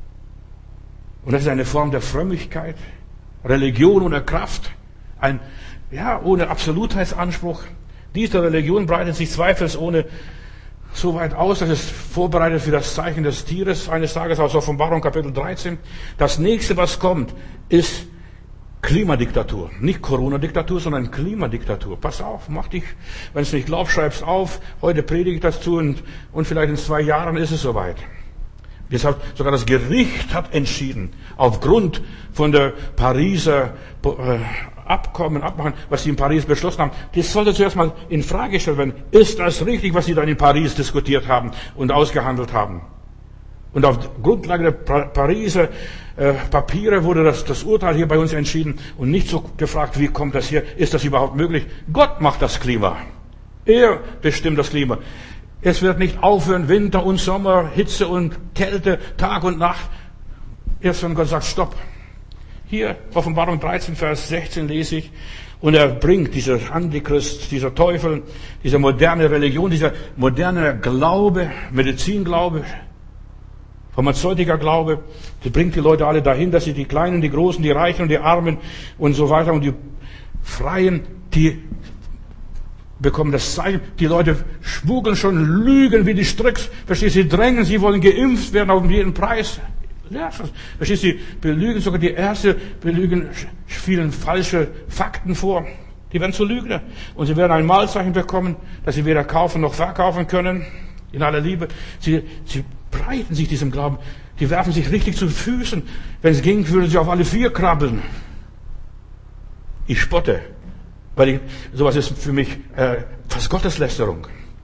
Und das ist eine Form der Frömmigkeit. Religion ohne Kraft. Ein, ja, ohne Absolutheitsanspruch. Diese Religion breitet sich zweifelsohne so weit aus, dass es vorbereitet für das Zeichen des Tieres eines Tages aus Offenbarung Kapitel dreizehn. Das nächste, was kommt, ist Klimadiktatur. Nicht Corona-Diktatur, sondern Klimadiktatur. Pass auf, mach dich, wenn es nicht glaubst, schreib's auf. Heute predige ich dazu und, und vielleicht in zwei Jahren ist es soweit. Deshalb sogar das Gericht hat entschieden, aufgrund von der Pariser äh, Abkommen, abmachen, was sie in Paris beschlossen haben. Das sollte zuerst mal in Frage gestellt werden. Ist das richtig, was sie dann in Paris diskutiert haben und ausgehandelt haben? Und auf Grundlage der Pariser äh, Papiere wurde das, das Urteil hier bei uns entschieden und nicht so gefragt, wie kommt das hier, ist das überhaupt möglich? Gott macht das Klima. Er bestimmt das Klima. Es wird nicht aufhören, Winter und Sommer, Hitze und Kälte, Tag und Nacht. Erst wenn Gott sagt, stopp. Hier, Offenbarung dreizehn, Vers sechzehn lese ich, und er bringt dieser Antichrist, dieser Teufel, diese moderne Religion, dieser moderne Glaube, Medizinglaube, pharmazeutischer Glaube, die bringt die Leute alle dahin, dass sie die Kleinen, die Großen, die Reichen und die Armen und so weiter und die Freien, die bekommen das Zeichen. Die Leute schmuggeln schon, lügen wie die Stricks. Verstehst du, sie drängen, sie wollen geimpft werden auf jeden Preis. Ja, verstehst du, sie belügen sogar die Ärzte, belügen vielen falsche Fakten vor. Die werden zu Lügner. Und sie werden ein Mahlzeichen bekommen, dass sie weder kaufen noch verkaufen können. In aller Liebe. Sie, sie breiten sich diesem Glauben. Die werfen sich richtig zu Füßen. Wenn es ging, würden sie auf alle vier krabbeln. Ich spotte. Weil ich, sowas ist für mich äh, fast Gotteslästerung.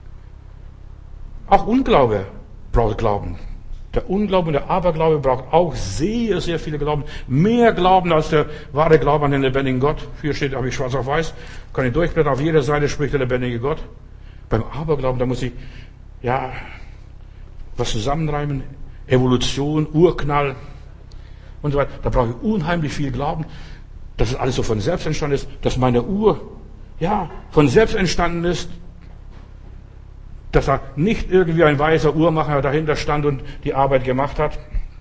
Auch Unglaube braucht Glauben. Der Unglaube und der Aberglaube braucht auch sehr, sehr viele Glauben. Mehr Glauben als der wahre Glaube an den lebendigen Gott. Hier steht, habe ich schwarz auf weiß, kann ich durchblättern. Auf jeder Seite spricht der lebendige Gott. Beim Aberglauben, da muss ich, ja, was zusammenreimen. Evolution, Urknall und so weiter. Da brauche ich unheimlich viel Glauben, dass es alles so von selbst entstanden ist, dass meine Uhr, ja, von selbst entstanden ist, dass da nicht irgendwie ein weiser Uhrmacher dahinter stand und die Arbeit gemacht hat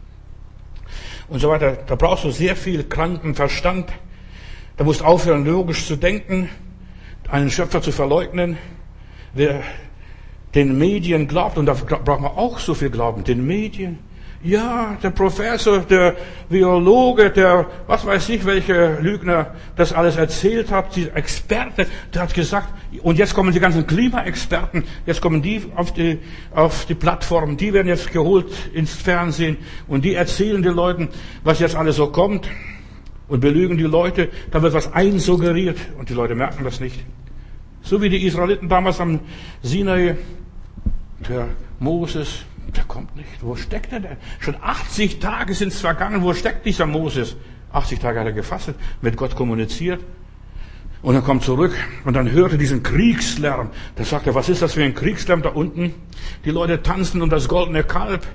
und so weiter. Da brauchst du sehr viel kranken Verstand. Da musst du aufhören, logisch zu denken, einen Schöpfer zu verleugnen. Wer den Medien glaubt, und da braucht man auch so viel Glauben, den Medien. Ja, der Professor, der Biologe, der, was weiß ich, welche Lügner das alles erzählt hat, die Experte, der hat gesagt, und jetzt kommen die ganzen Klimaexperten, jetzt kommen die auf die, auf die Plattform, die werden jetzt geholt ins Fernsehen, und die erzählen den Leuten, was jetzt alles so kommt, und belügen die Leute, da wird was einsuggeriert, und die Leute merken das nicht. So wie die Israeliten damals am Sinai, der Moses, der kommt nicht. Wo steckt er denn? Schon achtzig Tage sind es vergangen. Wo steckt dieser Moses? achtzig Tage hat er gefastet, mit Gott kommuniziert. Und er kommt zurück und dann hört er diesen Kriegslärm. Da sagt er, was ist das für ein Kriegslärm da unten? Die Leute tanzen um das goldene Kalb.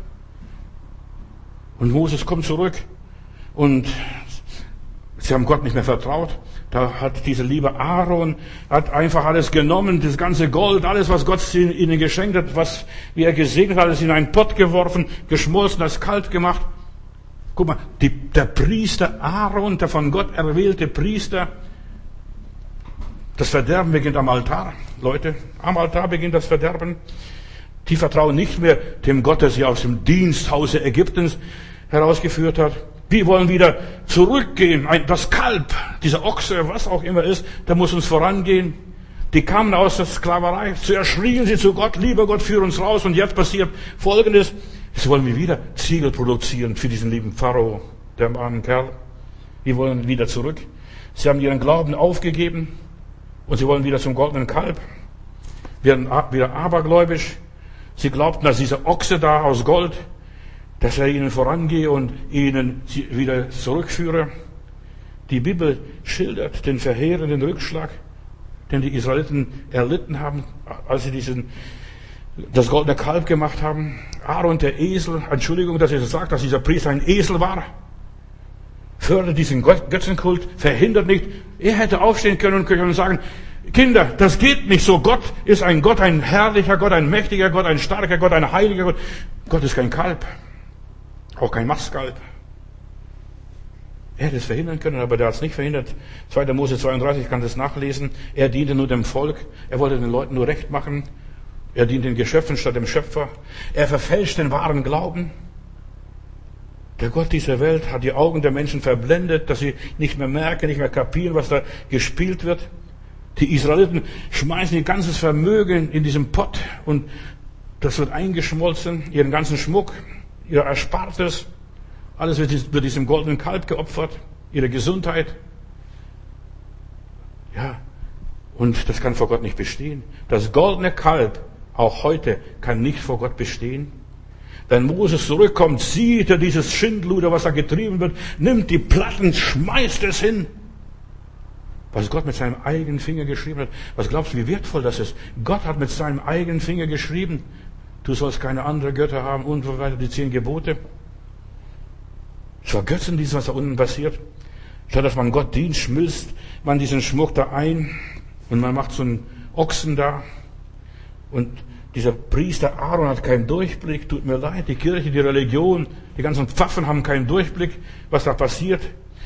Und Moses kommt zurück und sie haben Gott nicht mehr vertraut. Da hat dieser liebe Aaron, hat einfach alles genommen, das ganze Gold, alles, was Gott ihnen geschenkt hat, was, wie er gesegnet hat, alles in einen Pott geworfen, geschmolzen, das kalt gemacht. Guck mal, die, der Priester Aaron, der von Gott erwählte Priester, das Verderben beginnt am Altar, Leute. Am Altar beginnt das Verderben. Die vertrauen nicht mehr dem Gott, der sie aus dem Diensthause Ägyptens herausgeführt hat. Die wollen wieder zurückgehen. Das Kalb, dieser Ochse, was auch immer ist, der muss uns vorangehen. Die kamen aus der Sklaverei. Zuerst schrien sie zu Gott, lieber Gott, führ uns raus. Und jetzt passiert Folgendes. Jetzt wollen wir wieder Ziegel produzieren für diesen lieben Pharao, der armen Kerl. Wir wollen wieder zurück. Sie haben ihren Glauben aufgegeben und sie wollen wieder zum goldenen Kalb. Werden wieder abergläubisch. Sie glaubten, dass dieser Ochse da aus Gold, dass er ihnen vorangehe und ihnen wieder zurückführe. Die Bibel schildert den verheerenden Rückschlag, den die Israeliten erlitten haben, als sie diesen, das goldene Kalb gemacht haben. Aaron, der Esel, Entschuldigung, dass ich das sage, dass dieser Priester ein Esel war, fördert diesen Götzenkult, verhindert nicht. Er hätte aufstehen können und können sagen, Kinder, das geht nicht so. Gott ist ein Gott, ein herrlicher Gott, ein mächtiger Gott, ein starker Gott, ein heiliger Gott. Gott ist kein Kalb. Auch kein Mastkalb. Er hätte es verhindern können, aber der hat es nicht verhindert. zweiter Mose zweiunddreißig, ich kann das nachlesen. Er diente nur dem Volk. Er wollte den Leuten nur Recht machen. Er dient den Geschöpfen statt dem Schöpfer. Er verfälscht den wahren Glauben. Der Gott dieser Welt hat die Augen der Menschen verblendet, dass sie nicht mehr merken, nicht mehr kapieren, was da gespielt wird. Die Israeliten schmeißen ihr ganzes Vermögen in diesem Pott und das wird eingeschmolzen, ihren ganzen Schmuck, ihr Erspartes, alles wird diesem goldenen Kalb geopfert, ihre Gesundheit. Ja, und das kann vor Gott nicht bestehen. Das goldene Kalb, auch heute, kann nicht vor Gott bestehen. Wenn Moses zurückkommt, sieht er dieses Schindluder, was da getrieben wird, nimmt die Platten, schmeißt es hin. Was Gott mit seinem eigenen Finger geschrieben hat. Was glaubst du, wie wertvoll das ist? Gott hat mit seinem eigenen Finger geschrieben, du sollst keine anderen Götter haben und so weiter, die zehn Gebote. Es war Götzendienst, was da unten passiert. Statt dass man Gott dient, schmilzt man diesen Schmuck da ein und man macht so einen Ochsen da. Und dieser Priester Aaron hat keinen Durchblick, tut mir leid, die Kirche, die Religion, die ganzen Pfaffen haben keinen Durchblick, was da passiert.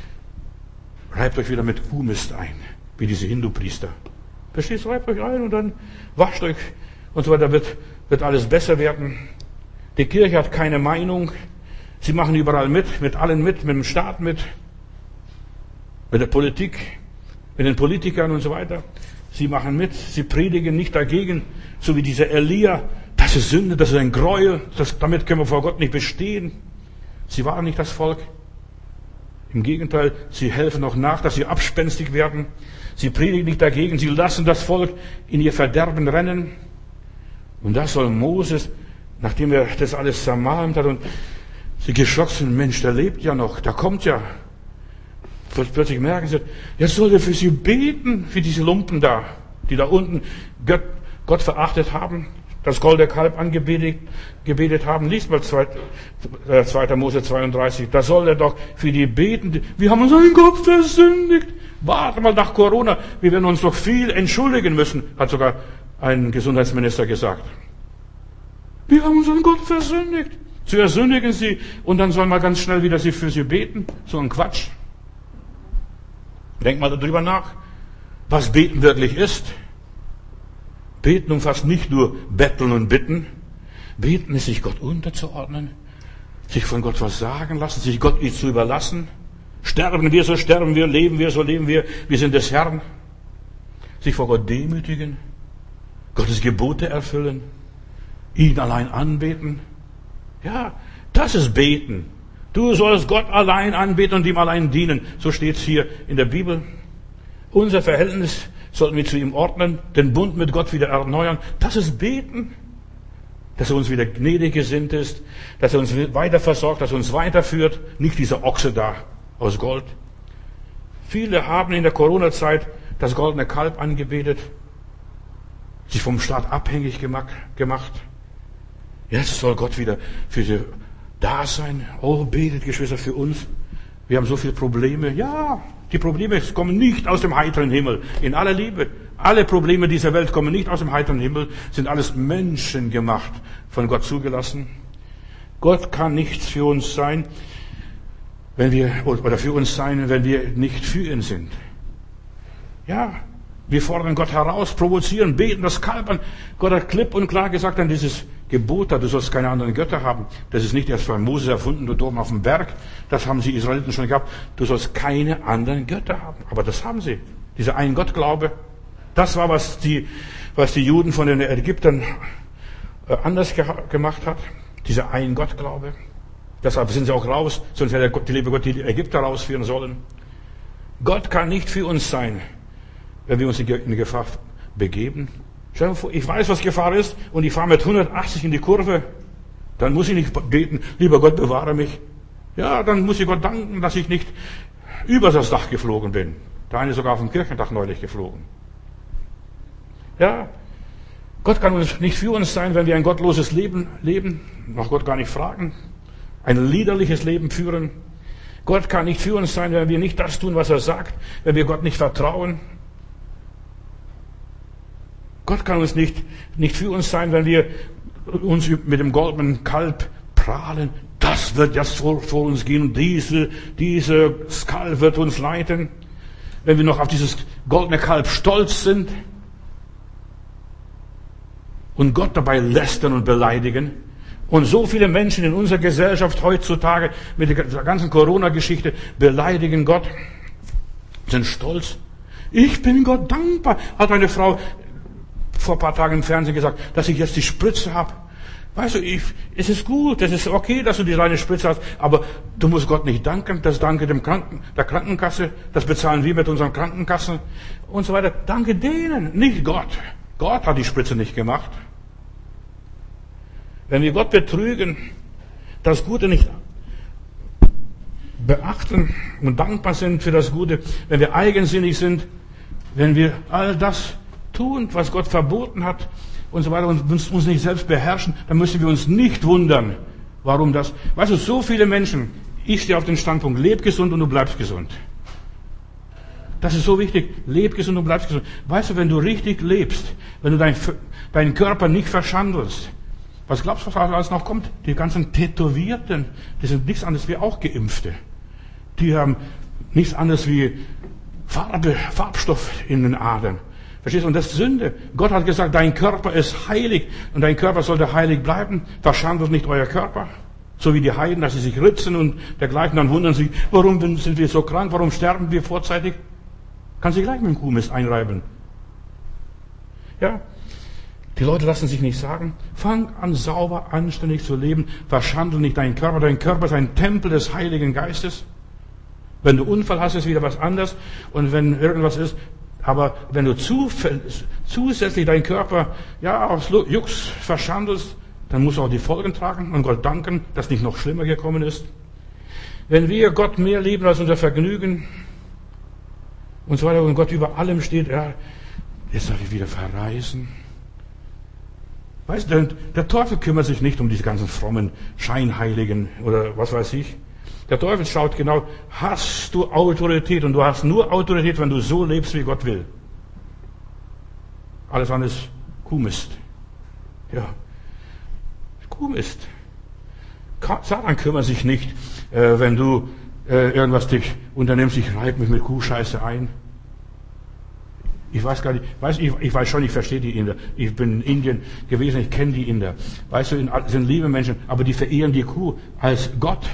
Reibt euch wieder mit Kuhmist ein, wie diese Hindu-Priester. Verstehst du? Reibt euch ein und dann wascht euch und so weiter, wird, wird alles besser werden. Die Kirche hat keine Meinung. Sie machen überall mit, mit allen mit, mit dem Staat mit, mit der Politik, mit den Politikern und so weiter. Sie machen mit, sie predigen nicht dagegen, so wie dieser Elia. Das ist Sünde, das ist ein Gräuel, das, damit können wir vor Gott nicht bestehen. Sie waren nicht das Volk. Im Gegenteil, sie helfen noch nach, dass sie abspenstig werden. Sie predigen nicht dagegen, sie lassen das Volk in ihr Verderben rennen. Und das soll Moses, nachdem er das alles zermalmt hat und sie geschockt sind, Mensch, der lebt ja noch, der kommt ja. Plötzlich merken sie, jetzt soll er für sie beten, für diese Lumpen da, die da unten Gott, Gott verachtet haben, das goldene Kalb angebetet gebetet haben. Liest mal zweiter Mose zweiunddreißig. Da soll er doch für die beten. Wir haben unseren Gott versündigt. Warte mal nach Corona. Wir werden uns doch viel entschuldigen müssen, hat sogar ein Gesundheitsminister gesagt. Wir haben unseren Gott versündigt. Zuerst sündigen sie und dann soll man ganz schnell wieder sie für sie beten. So ein Quatsch. Denk mal darüber nach, was Beten wirklich ist. Beten umfasst nicht nur Betteln und Bitten. Beten ist, sich Gott unterzuordnen, sich von Gott was sagen lassen, sich Gott zu überlassen. Sterben wir, so sterben wir, leben wir, so leben wir, wir sind des Herrn. Sich vor Gott demütigen, Gottes Gebote erfüllen, ihn allein anbeten. Ja, das ist Beten. Du sollst Gott allein anbeten und ihm allein dienen. So steht es hier in der Bibel. Unser Verhältnis sollten wir zu ihm ordnen, den Bund mit Gott wieder erneuern. Das ist Beten. Dass er uns wieder gnädig gesinnt ist, dass er uns weiter versorgt, dass er uns weiterführt. Nicht dieser Ochse da aus Gold. Viele haben in der Corona-Zeit das goldene Kalb angebetet, sich vom Staat abhängig gemacht. Jetzt soll Gott wieder für sie da sein. Oh, betet, Geschwister, für uns. Wir haben so viele Probleme. Ja, die Probleme kommen nicht aus dem heiteren Himmel. In aller Liebe. Alle Probleme dieser Welt kommen nicht aus dem heiteren Himmel, sind alles Menschen gemacht, von Gott zugelassen. Gott kann nichts für uns sein, wenn wir, oder für uns sein, wenn wir nicht für ihn sind. Ja, wir fordern Gott heraus, provozieren, beten das Kalb an. Gott hat klipp und klar gesagt an dieses Gebot, du sollst keine anderen Götter haben. Das ist nicht erst von Moses erfunden, dort oben auf dem Berg. Das haben die Israeliten schon gehabt. Du sollst keine anderen Götter haben. Aber das haben sie. Dieser Ein-Gott-Glaube. Das war, was die, was die Juden von den Ägyptern anders gemacht hat. Dieser Ein-Gott-Glaube. Deshalb sind sie auch raus, sonst hätte der liebe Gott die Ägypter rausführen sollen. Gott kann nicht für uns sein, wenn wir uns in die Gefahr begeben. Stell dir vor, ich weiß, was Gefahr ist, und ich fahre mit hundertachtzig in die Kurve. Dann muss ich nicht beten, lieber Gott, bewahre mich. Ja, dann muss ich Gott danken, dass ich nicht über das Dach geflogen bin. Der eine sogar auf dem Kirchendach neulich geflogen. Ja, Gott kann uns nicht für uns sein, wenn wir ein gottloses Leben leben, nach Gott gar nicht fragen, ein liederliches Leben führen. Gott kann nicht für uns sein, wenn wir nicht das tun, was er sagt, wenn wir Gott nicht vertrauen. Gott kann uns nicht, nicht für uns sein, wenn wir uns mit dem goldenen Kalb prahlen. Das wird jetzt vor, vor uns gehen, diese, dieses Kalb wird uns leiten. Wenn wir noch auf dieses goldene Kalb stolz sind und Gott dabei lästern und beleidigen. Und so viele Menschen in unserer Gesellschaft heutzutage mit der ganzen Corona-Geschichte beleidigen Gott, sind stolz. Ich bin Gott dankbar, hat eine Frau vor ein paar Tagen im Fernsehen gesagt, dass ich jetzt die Spritze habe. Weißt du, ich, es ist gut, es ist okay, dass du die kleine Spritze hast, aber du musst Gott nicht danken, das danke dem Kranken, der Krankenkasse, das bezahlen wir mit unseren Krankenkassen und so weiter. Danke denen, nicht Gott. Gott hat die Spritze nicht gemacht. Wenn wir Gott betrügen, das Gute nicht beachten und dankbar sind für das Gute, wenn wir eigensinnig sind, wenn wir all das tun, was Gott verboten hat und so weiter und uns, uns nicht selbst beherrschen, dann müssen wir uns nicht wundern, warum das. Weißt du, so viele Menschen, ich stehe auf den Standpunkt, leb gesund und du bleibst gesund. Das ist so wichtig, leb gesund und bleibst gesund. Weißt du, wenn du richtig lebst, wenn du dein, deinen Körper nicht verschandelst, was glaubst du, was alles noch kommt? Die ganzen Tätowierten, die sind nichts anderes wie auch Geimpfte. Die haben nichts anderes wie Farbe, Farbstoff in den Adern. Verstehst du? Und das ist Sünde. Gott hat gesagt, dein Körper ist heilig und dein Körper sollte heilig bleiben. Verschandelt nicht euer Körper. So wie die Heiden, dass sie sich ritzen und dergleichen, dann wundern sich, warum sind wir so krank, warum sterben wir vorzeitig? Kann sich gleich mit dem Kuhmist einreiben. Ja? Die Leute lassen sich nicht sagen, fang an sauber, anständig zu leben, verschandel nicht deinen Körper. Dein Körper ist ein Tempel des Heiligen Geistes. Wenn du Unfall hast, ist wieder was anderes. Und wenn irgendwas ist, aber wenn du zusätzlich deinen Körper, ja, aus Jux verschandelst, dann musst du auch die Folgen tragen und Gott danken, dass nicht noch schlimmer gekommen ist. Wenn wir Gott mehr lieben als unser Vergnügen und so weiter und Gott über allem steht, ja, jetzt darf ich wieder verreisen. Weißt du, der Teufel kümmert sich nicht um diese ganzen frommen Scheinheiligen oder was weiß ich. Der Teufel schaut genau, hast du Autorität? Und du hast nur Autorität, wenn du so lebst, wie Gott will. Alles andere ist Kuhmist. Ja, Kuhmist. Satan kümmert sich nicht, äh, wenn du äh, irgendwas dich unternimmst. Ich reibe mich mit Kuhscheiße ein. Ich weiß gar nicht, weiß, ich, ich weiß schon, ich verstehe die Inder. Ich bin in Indien gewesen, ich kenne die Inder. Weißt du, sind liebe Menschen, aber die verehren die Kuh als Gott.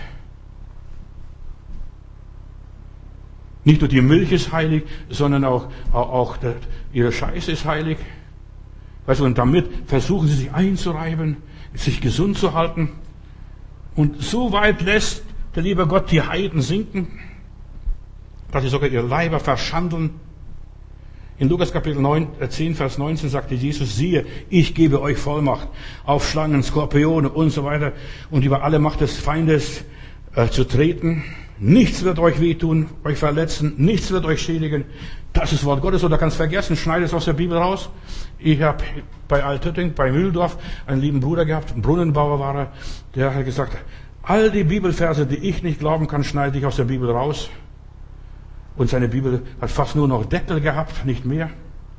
Nicht nur die Milch ist heilig, sondern auch, auch, auch der, ihre Scheiße ist heilig. Weißt du, und damit versuchen sie sich einzureiben, sich gesund zu halten. Und so weit lässt der liebe Gott die Heiden sinken, dass sie sogar ihre Leiber verschandeln. In Lukas Kapitel neun, zehn, Vers neunzehn sagte Jesus, siehe, ich gebe euch Vollmacht auf Schlangen, Skorpione und so weiter und über alle Macht des Feindes äh, zu treten. Nichts wird euch wehtun, euch verletzen, nichts wird euch schädigen. Das ist Wort Gottes, oder kannst vergessen, schneide es aus der Bibel raus. Ich habe bei Altötting, bei Mühldorf, einen lieben Bruder gehabt, ein Brunnenbauer war er, der hat gesagt, all die Bibelverse, die ich nicht glauben kann, schneide ich aus der Bibel raus. Und seine Bibel hat fast nur noch Deckel gehabt, nicht mehr.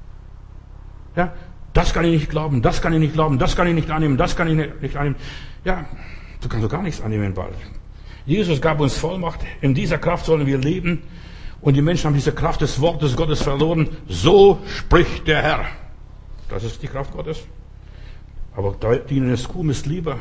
Ja, das kann ich nicht glauben, das kann ich nicht glauben, das kann ich nicht annehmen, das kann ich nicht annehmen. Ja, du kannst doch gar nichts annehmen bald. Jesus gab uns Vollmacht, in dieser Kraft sollen wir leben. Und die Menschen haben diese Kraft des Wortes Gottes verloren. So spricht der Herr. Das ist die Kraft Gottes. Aber ihnen ist Kuhmist lieber.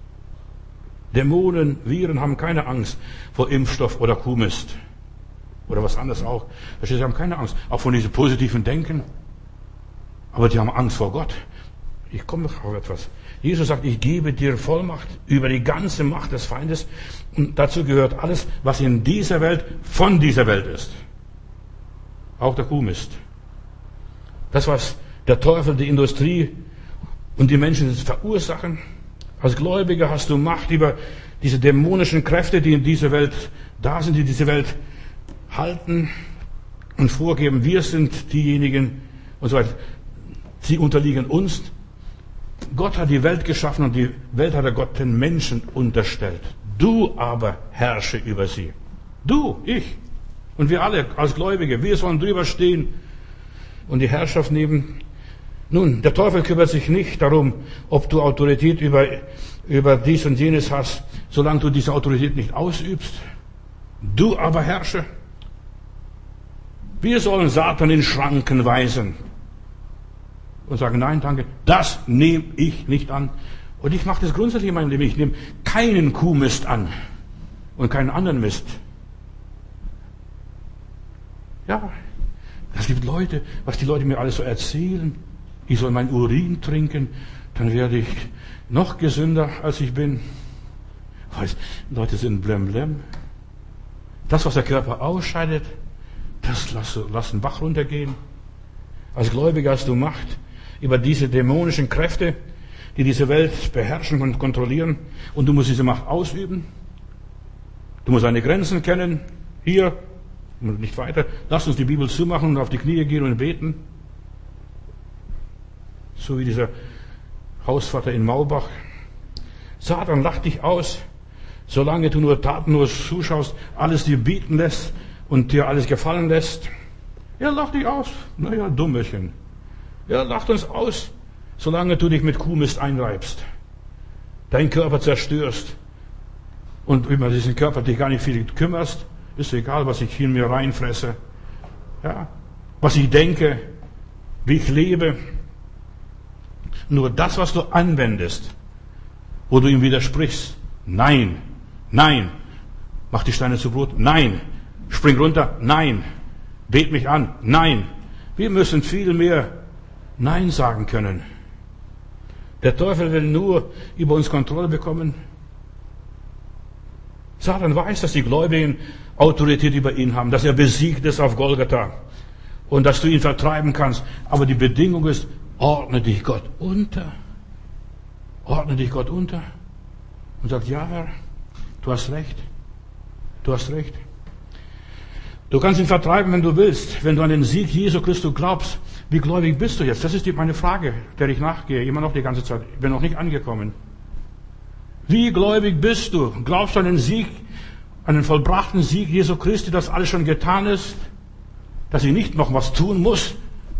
Dämonen, Viren haben keine Angst vor Impfstoff oder Kuhmist. Oder was anderes auch. Sie haben keine Angst. Auch von diesem positiven Denken. Aber die haben Angst vor Gott. Ich komme noch auf etwas. Jesus sagt, ich gebe dir Vollmacht über die ganze Macht des Feindes. Und dazu gehört alles, was in dieser Welt von dieser Welt ist. Auch der Kuhmist. Das, was der Teufel, die Industrie und die Menschen verursachen. Als Gläubiger hast du Macht über diese dämonischen Kräfte, die in dieser Welt da sind, die diese Welt halten und vorgeben, wir sind diejenigen und so weiter. Sie unterliegen uns. Gott hat die Welt geschaffen und die Welt hat er Gott den Menschen unterstellt. Du aber herrsche über sie. Du, ich und wir alle als Gläubige, wir sollen drüber stehen und die Herrschaft nehmen. Nun, der Teufel kümmert sich nicht darum, ob du Autorität über, über dies und jenes hast, solange du diese Autorität nicht ausübst. Du aber herrsche. Wir sollen Satan in Schranken weisen und sagen, nein, danke, das nehme ich nicht an. Und ich mache das grundsätzlich in meinem Leben. Ich nehme keinen Kuhmist an und keinen anderen Mist. Ja, es gibt Leute, was die Leute mir alles so erzählen. Ich soll mein Urin trinken, dann werde ich noch gesünder, als ich bin. Weißt, Leute sind blemblem. Das, was der Körper ausscheidet, das lass, lass den Bach runtergehen. Als Gläubiger hast du Macht über diese dämonischen Kräfte, die diese Welt beherrschen und kontrollieren. Und du musst diese Macht ausüben. Du musst deine Grenzen kennen. Hier und nicht weiter. Lass uns die Bibel zumachen und auf die Knie gehen und beten. So wie dieser Hausvater in Maulbach. Satan lacht dich aus, solange du nur tatenlos zuschaust, alles dir bieten lässt und dir alles gefallen lässt. Er lacht dich aus. Naja, Dummerchen. Er lacht uns aus, solange du dich mit Kuhmist einreibst, deinen Körper zerstörst und über diesen Körper dich gar nicht viel kümmerst. Ist egal, was ich in mir reinfresse, ja, was ich denke, wie ich lebe. Nur das, was du anwendest, wo du ihm widersprichst. Nein, nein. Mach die Steine zu Brot. Nein. Spring runter. Nein. Bet mich an. Nein. Wir müssen viel mehr Nein sagen können. Der Teufel will nur über uns Kontrolle bekommen. Satan weiß, dass die Gläubigen Autorität über ihn haben, dass er besiegt ist auf Golgatha und dass du ihn vertreiben kannst. Aber die Bedingung ist, ordne dich Gott unter. Ordne dich Gott unter und sag, ja Herr, du hast recht. Du hast recht. Du kannst ihn vertreiben, wenn du willst. Wenn du an den Sieg Jesu Christi glaubst, wie gläubig bist du jetzt? Das ist meine Frage, der ich nachgehe, immer noch die ganze Zeit. Ich bin noch nicht angekommen. Wie gläubig bist du? Glaubst du an den Sieg, an den vollbrachten Sieg Jesu Christi, dass alles schon getan ist? Dass ich nicht noch was tun muss?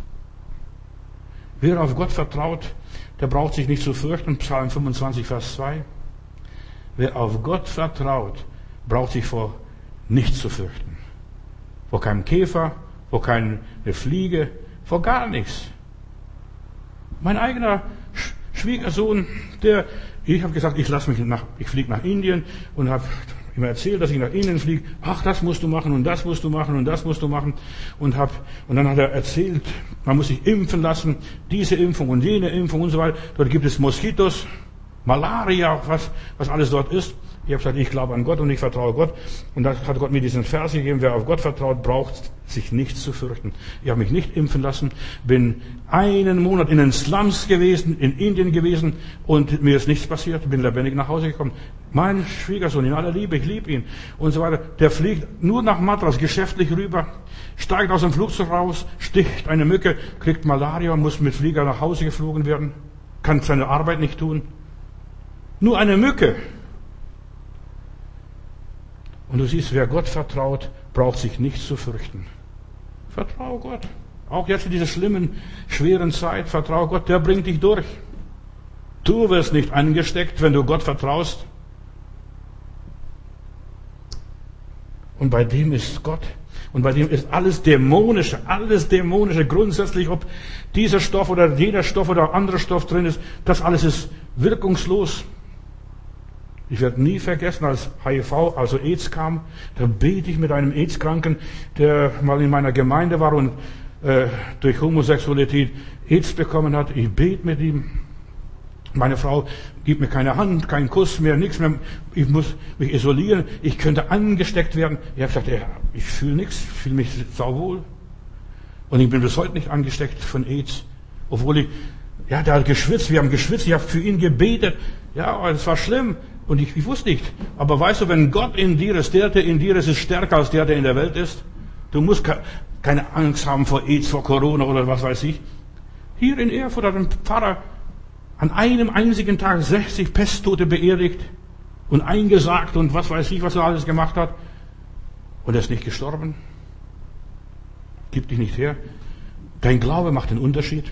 Wer auf Gott vertraut, der braucht sich nicht zu fürchten. Psalm fünfundzwanzig, Vers zwei. Wer auf Gott vertraut, braucht sich vor nichts zu fürchten. Vor keinem Käfer, vor keine Fliege, vor gar nichts. Mein eigener Schwiegersohn, der, ich habe gesagt, ich lasse mich nach, ich fliege nach Indien und habe ihm erzählt, dass ich nach Indien fliege. Ach, das musst du machen und das musst du machen und das musst du machen und hab und dann hat er erzählt, man muss sich impfen lassen, diese Impfung und jene Impfung und so weiter. Dort gibt es Moskitos, Malaria, was was alles dort ist. Ich habe gesagt, ich glaube an Gott und ich vertraue Gott. Und da hat Gott mir diesen Vers gegeben, wer auf Gott vertraut, braucht sich nichts zu fürchten. Ich habe mich nicht impfen lassen, bin einen Monat in den Slums gewesen, in Indien gewesen und mir ist nichts passiert, bin lebendig nach Hause gekommen. Mein Schwiegersohn, in aller Liebe, ich liebe ihn und so weiter, der fliegt nur nach Madras geschäftlich rüber, steigt aus dem Flugzeug raus, sticht eine Mücke, kriegt Malaria, muss mit Flieger nach Hause geflogen werden, kann seine Arbeit nicht tun. Nur eine Mücke. Und du siehst, wer Gott vertraut, braucht sich nichts zu fürchten. Vertrau Gott. Auch jetzt in dieser schlimmen, schweren Zeit, vertrau Gott, der bringt dich durch. Du wirst nicht angesteckt, wenn du Gott vertraust. Und bei dem ist Gott. Und bei dem ist alles Dämonische, alles Dämonische, grundsätzlich, ob dieser Stoff oder jeder Stoff oder anderer Stoff drin ist, das alles ist wirkungslos. Ich werde nie vergessen, als H I V, also AIDS kam, da bete ich mit einem AIDS-Kranken, der mal in meiner Gemeinde war und äh, durch Homosexualität AIDS bekommen hat. Ich bete mit ihm. Meine Frau gibt mir keine Hand, keinen Kuss mehr, nichts mehr. Ich muss mich isolieren. Ich könnte angesteckt werden. Ich habe gesagt, ja, ich fühle nichts, ich fühle mich sauwohl. Und ich bin bis heute nicht angesteckt von AIDS. Obwohl ich, ja, der hat geschwitzt, wir haben geschwitzt, ich habe für ihn gebetet. Ja, aber es war schlimm. Und ich, ich wusste nicht. Aber weißt du, wenn Gott in dir ist, der, der in dir ist, ist stärker als der, der in der Welt ist. Du musst keine Angst haben vor AIDS, vor Corona oder was weiß ich. Hier in Erfurt hat ein Pfarrer an einem einzigen Tag sechzig Pesttote beerdigt und eingesagt und was weiß ich, was er alles gemacht hat. Und er ist nicht gestorben. Gib dich nicht her. Dein Glaube macht den Unterschied.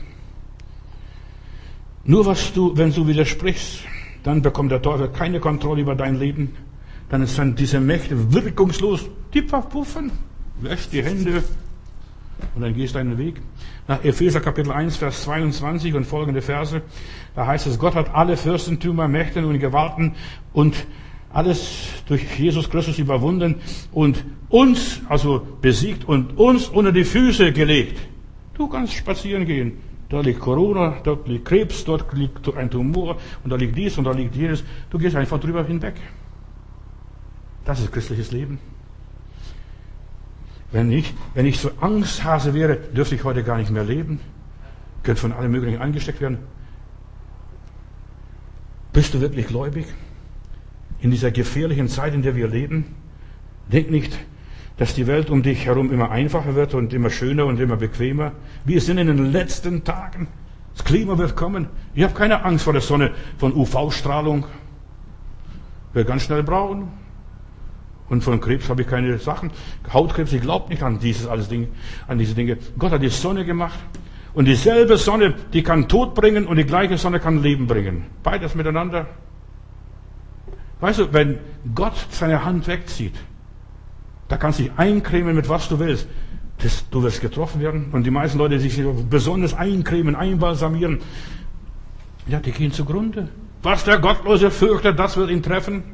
Nur was du, wenn du widersprichst, dann bekommt der Teufel keine Kontrolle über dein Leben. Dann sind diese Mächte wirkungslos. Die verpuffen. Wäsch die Hände und dann gehst du deinen Weg. Nach Epheser Kapitel eins, Vers zweiundzwanzig und folgende Verse, da heißt es, Gott hat alle Fürstentümer, Mächte und Gewalten und alles durch Jesus Christus überwunden und uns, also besiegt und uns unter die Füße gelegt. Du kannst spazieren gehen. Da liegt Corona, dort liegt Krebs, dort liegt ein Tumor und da liegt dies und da liegt jenes. Du gehst einfach drüber hinweg. Das ist christliches Leben. Wenn ich, wenn ich so Angsthase wäre, dürfte ich heute gar nicht mehr leben. Könnte von allem Möglichen angesteckt werden. Bist du wirklich gläubig? In dieser gefährlichen Zeit, in der wir leben? Denk nicht, dass die Welt um dich herum immer einfacher wird und immer schöner und immer bequemer. Wir sind in den letzten Tagen. Das Klima wird kommen. Ich habe keine Angst vor der Sonne, von U V-Strahlung. Wird ganz schnell braun. Und von Krebs habe ich keine Sachen. Hautkrebs, ich glaube nicht an dieses alles Ding, an diese Dinge. Gott hat die Sonne gemacht. Und dieselbe Sonne, die kann Tod bringen und die gleiche Sonne kann Leben bringen. Beides miteinander. Weißt du, wenn Gott seine Hand wegzieht, da kannst du dich eincremen mit was du willst. Das, du wirst getroffen werden. Und die meisten Leute, die sich besonders eincremen, einbalsamieren, ja, die gehen zugrunde. Was der Gottlose fürchtet, das wird ihn treffen.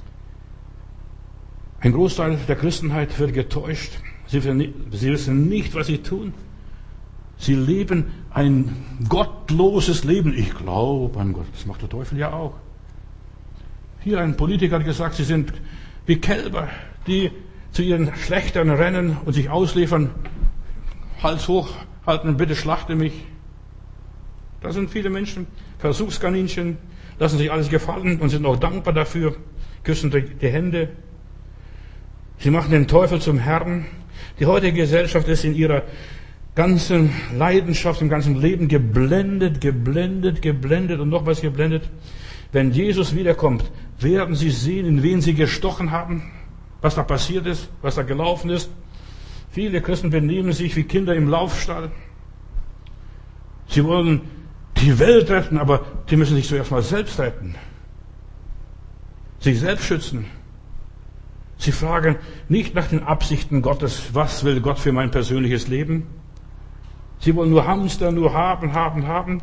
Ein Großteil der Christenheit wird getäuscht. Sie wissen nicht, was sie tun. Sie leben ein gottloses Leben. Ich glaube an Gott. Das macht der Teufel ja auch. Hier ein Politiker hat gesagt, sie sind wie Kälber, die zu ihren Schlächtern rennen und sich ausliefern. Hals hoch halten, bitte schlachte mich. Da sind viele Menschen, Versuchskaninchen, lassen sich alles gefallen und sind auch dankbar dafür, küssen die Hände. Sie machen den Teufel zum Herrn. Die heutige Gesellschaft ist in ihrer ganzen Leidenschaft, im ganzen Leben geblendet, geblendet, geblendet und noch was geblendet. Wenn Jesus wiederkommt, werden sie sehen, in wen sie gestochen haben, was da passiert ist, was da gelaufen ist. Viele Christen benehmen sich wie Kinder im Laufstall. Sie wollen die Welt retten, aber die müssen sich zuerst mal selbst retten. Sich selbst schützen. Sie fragen nicht nach den Absichten Gottes, was will Gott für mein persönliches Leben? Sie wollen nur hamstern, nur haben, haben, haben.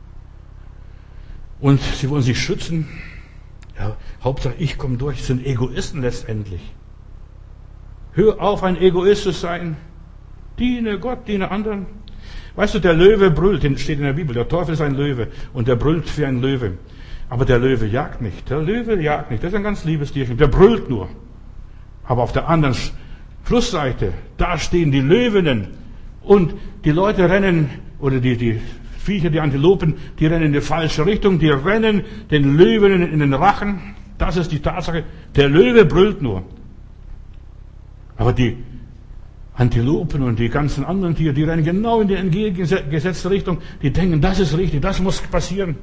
Und sie wollen sich schützen. Ja, Hauptsache ich komme durch. Das sind Egoisten letztendlich. Hör auf, ein Egoist zu sein. Diene Gott, diene anderen. Weißt du, der Löwe brüllt, das steht in der Bibel. Der Teufel ist ein Löwe und der brüllt wie ein Löwe. Aber der Löwe jagt nicht. Der Löwe jagt nicht. Das ist ein ganz liebes Tierchen. Der brüllt nur. Aber auf der anderen Flussseite, da stehen die Löwinnen. Und die Leute rennen, oder die, die Viecher, die Antilopen, die rennen in die falsche Richtung. Die rennen den Löwinnen in den Rachen. Das ist die Tatsache. Der Löwe brüllt nur. Aber die Antilopen und die ganzen anderen Tiere, die rennen genau in die entgegengesetzte Richtung. Die denken, das ist richtig, das muss passieren.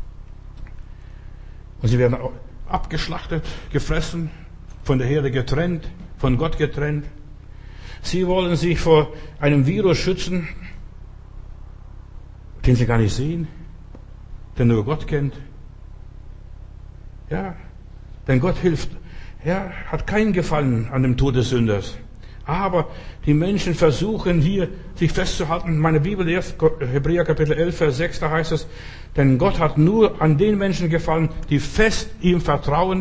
Und sie werden abgeschlachtet, gefressen, von der Herde getrennt, von Gott getrennt. Sie wollen sich vor einem Virus schützen, den sie gar nicht sehen, den nur Gott kennt. Ja, denn Gott hilft. Er hat keinen Gefallen an dem Tod des Sünders. Aber die Menschen versuchen hier, sich festzuhalten. Meine Bibel, erst Hebräer Kapitel elf, Vers sechs, da heißt es, denn Gott hat nur an den Menschen gefallen, die fest ihm vertrauen.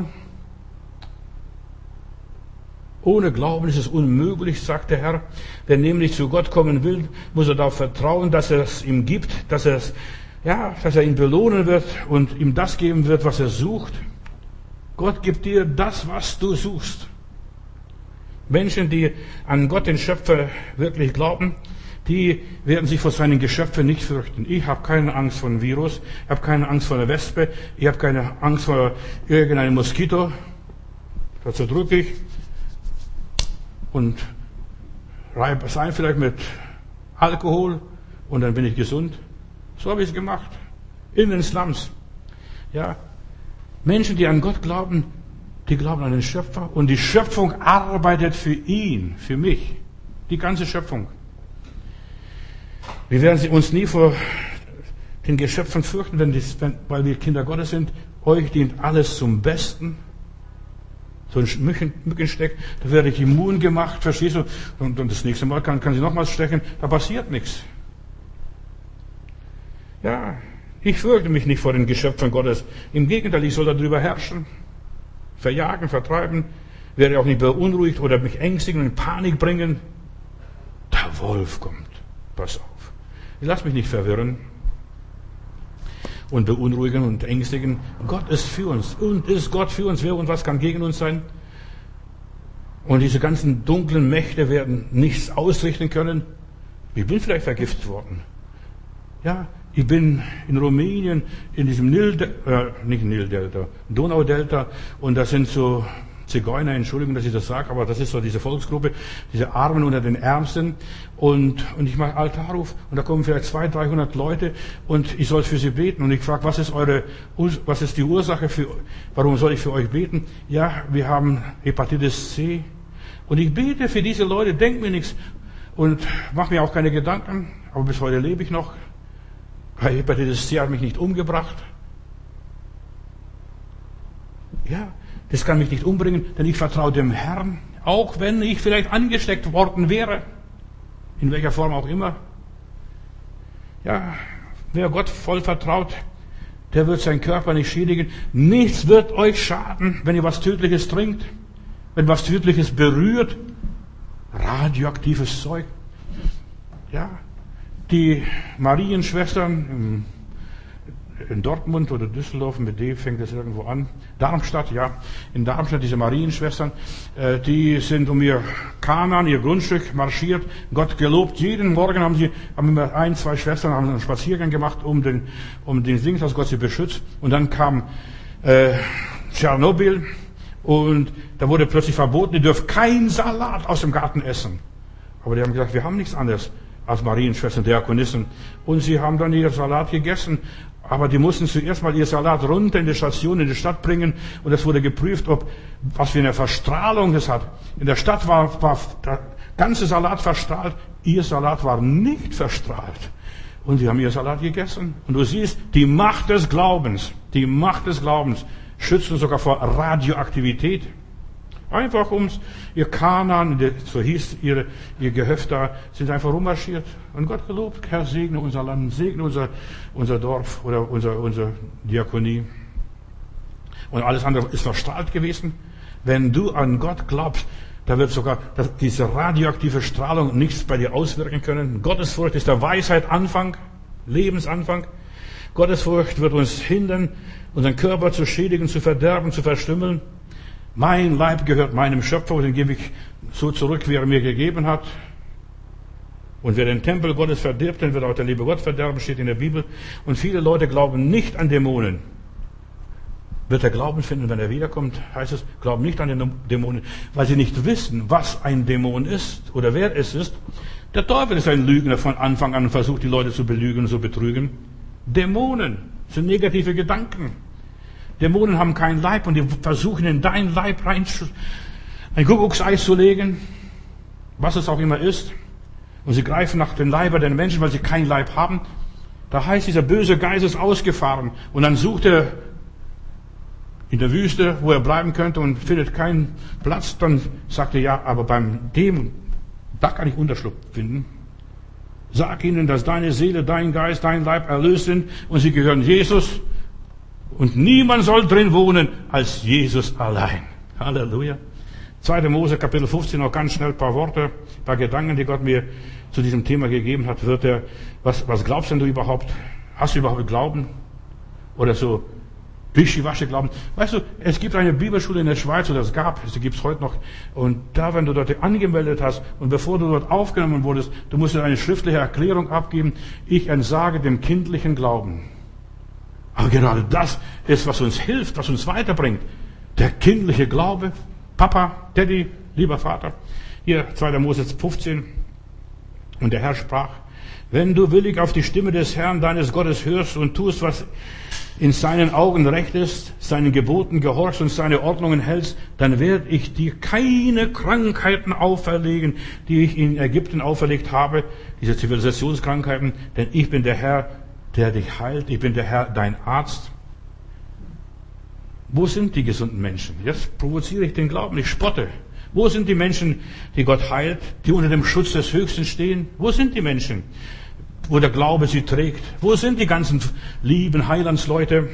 Ohne Glauben ist es unmöglich, sagt der Herr. Wer nämlich zu Gott kommen will, muss er darauf vertrauen, dass er es ihm gibt, dass er es, ja, dass er ihn belohnen wird und ihm das geben wird, was er sucht. Gott gibt dir das, was du suchst. Menschen, die an Gott, den Schöpfer, wirklich glauben, die werden sich vor seinen Geschöpfen nicht fürchten. Ich habe keine Angst vor dem Virus, ich habe keine Angst vor der Wespe, ich habe keine Angst vor irgendeinem Moskito. Dazu drücke ich und reibe es ein, vielleicht mit Alkohol, und dann bin ich gesund. So habe ich es gemacht. In den Slums. Ja. Menschen, die an Gott glauben, die glauben an den Schöpfer. Und die Schöpfung arbeitet für ihn, für mich. Die ganze Schöpfung. Wir werden uns nie vor den Geschöpfen fürchten, wenn das, weil wir Kinder Gottes sind. Euch dient alles zum Besten. So ein Mücken, Mückensteck, da werde ich immun gemacht, verstehst du? Und, und das nächste Mal kann, kann sie nochmals stechen, da passiert nichts. Ja, ich fürchte mich nicht vor den Geschöpfen Gottes. Im Gegenteil, ich soll darüber herrschen, verjagen, vertreiben, werde auch nicht beunruhigt oder mich ängstigen und in Panik bringen. Der Wolf kommt, pass auf. Ich lass mich nicht verwirren und beunruhigen und ängstigen. Gott ist für uns. Und ist Gott für uns? Wer und was kann gegen uns sein? Und diese ganzen dunklen Mächte werden nichts ausrichten können. Ich bin vielleicht vergiftet worden. Ja, ich bin in Rumänien in diesem Nil, äh, nicht Nildelta, Donaudelta, und das sind so Zigeuner, Entschuldigung, dass ich das sage, aber das ist so diese Volksgruppe, diese Armen unter den Ärmsten, und, und ich mache Altarruf, und da kommen vielleicht zweihundert, dreihundert Leute, und ich soll für sie beten, und ich frage, was ist eure, was ist die Ursache für, warum soll ich für euch beten? Ja, wir haben Hepatitis C, und ich bete für diese Leute, denk mir nichts, und mache mir auch keine Gedanken, aber bis heute lebe ich noch. Hepatitis C hat mich nicht umgebracht. Ja, das kann mich nicht umbringen, denn ich vertraue dem Herrn, auch wenn ich vielleicht angesteckt worden wäre, in welcher Form auch immer. Ja, wer Gott voll vertraut, der wird seinen Körper nicht schädigen. Nichts wird euch schaden, wenn ihr was Tödliches trinkt, wenn was Tödliches berührt. Radioaktives Zeug. Ja, die Marienschwestern in Dortmund oder Düsseldorf, mit D fängt es irgendwo an. Darmstadt, ja. In Darmstadt, diese Marienschwestern, die sind um ihr Kanaan, ihr Grundstück marschiert. Gott gelobt. Jeden Morgen haben sie, haben immer ein, zwei Schwestern, haben einen Spaziergang gemacht, um den, um den Ding, dass Gott sie beschützt. Und dann kam, äh, Tschernobyl. Und da wurde plötzlich verboten, ihr dürft keinen Salat aus dem Garten essen. Aber die haben gesagt, wir haben nichts anderes als Marienschwestern, Diakonissen. Und sie haben dann ihr Salat gegessen. Aber die mussten zuerst mal ihr Salat runter in die Station, in die Stadt bringen. Und es wurde geprüft, ob, was für eine Verstrahlung es hat. In der Stadt war, war der ganze Salat verstrahlt. Ihr Salat war nicht verstrahlt. Und sie haben ihr Salat gegessen. Und du siehst, die Macht des Glaubens, die Macht des Glaubens schützt uns sogar vor Radioaktivität. Einfach ums, ihr Kanaan, so hieß ihre, ihr Gehöft da, sind einfach rummarschiert. Und Gott gelobt, Herr, segne unser Land, segne unser, unser Dorf oder unser, unser Diakonie. Und alles andere ist verstrahlt gewesen. Wenn du an Gott glaubst, da wird sogar diese radioaktive Strahlung nichts bei dir auswirken können. Gottesfurcht ist der Weisheit Anfang, Lebensanfang. Gottesfurcht wird uns hindern, unseren Körper zu schädigen, zu verderben, zu verstümmeln. Mein Leib gehört meinem Schöpfer, den gebe ich so zurück, wie er mir gegeben hat. Und wer den Tempel Gottes verdirbt, den wird auch der liebe Gott verderben, steht in der Bibel. Und viele Leute glauben nicht an Dämonen. Wird er Glauben finden, wenn er wiederkommt, heißt es, glauben nicht an den Dämonen, weil sie nicht wissen, was ein Dämon ist oder wer es ist. Der Teufel ist ein Lügner von Anfang an und versucht, die Leute zu belügen und zu betrügen. Dämonen sind negative Gedanken. Dämonen haben keinen Leib und die versuchen in deinen Leib rein ein Kuckuckseis zu legen, was es auch immer ist. Und sie greifen nach den Leibern der Menschen, weil sie keinen Leib haben. Da heißt, dieser böse Geist ist ausgefahren. Und dann sucht er in der Wüste, wo er bleiben könnte, und findet keinen Platz. Dann sagt er, ja, aber beim dem, da kann ich Unterschlupf finden. Sag ihnen, dass deine Seele, dein Geist, dein Leib erlöst sind und sie gehören Jesus. Und niemand soll drin wohnen als Jesus allein. Halleluja. zweiter Mose, Kapitel fünfzehn, noch ganz schnell ein paar Worte, ein paar Gedanken, die Gott mir zu diesem Thema gegeben hat. Wird er, was, was glaubst denn du überhaupt? Hast du überhaupt Glauben? Oder so Wischiwaschi Glauben? Weißt du, es gibt eine Bibelschule in der Schweiz, oder es gab, sie gibt es heute noch. Und da, wenn du dort angemeldet hast und bevor du dort aufgenommen wurdest, du musst eine schriftliche Erklärung abgeben. Ich entsage dem kindlichen Glauben. Aber gerade das ist, was uns hilft, was uns weiterbringt. Der kindliche Glaube. Papa, Daddy, lieber Vater. Hier, zweiter Mose fünfzehn. Und der Herr sprach, wenn du willig auf die Stimme des Herrn, deines Gottes, hörst und tust, was in seinen Augen recht ist, seinen Geboten gehorchst und seine Ordnungen hältst, dann werde ich dir keine Krankheiten auferlegen, die ich in Ägypten auferlegt habe, diese Zivilisationskrankheiten, denn ich bin der Herr, der dich heilt. Ich bin der Herr, dein Arzt. Wo sind die gesunden Menschen? Jetzt provoziere ich den Glauben, ich spotte. Wo sind die Menschen, die Gott heilt, die unter dem Schutz des Höchsten stehen? Wo sind die Menschen, wo der Glaube sie trägt? Wo sind die ganzen lieben Heilandsleute?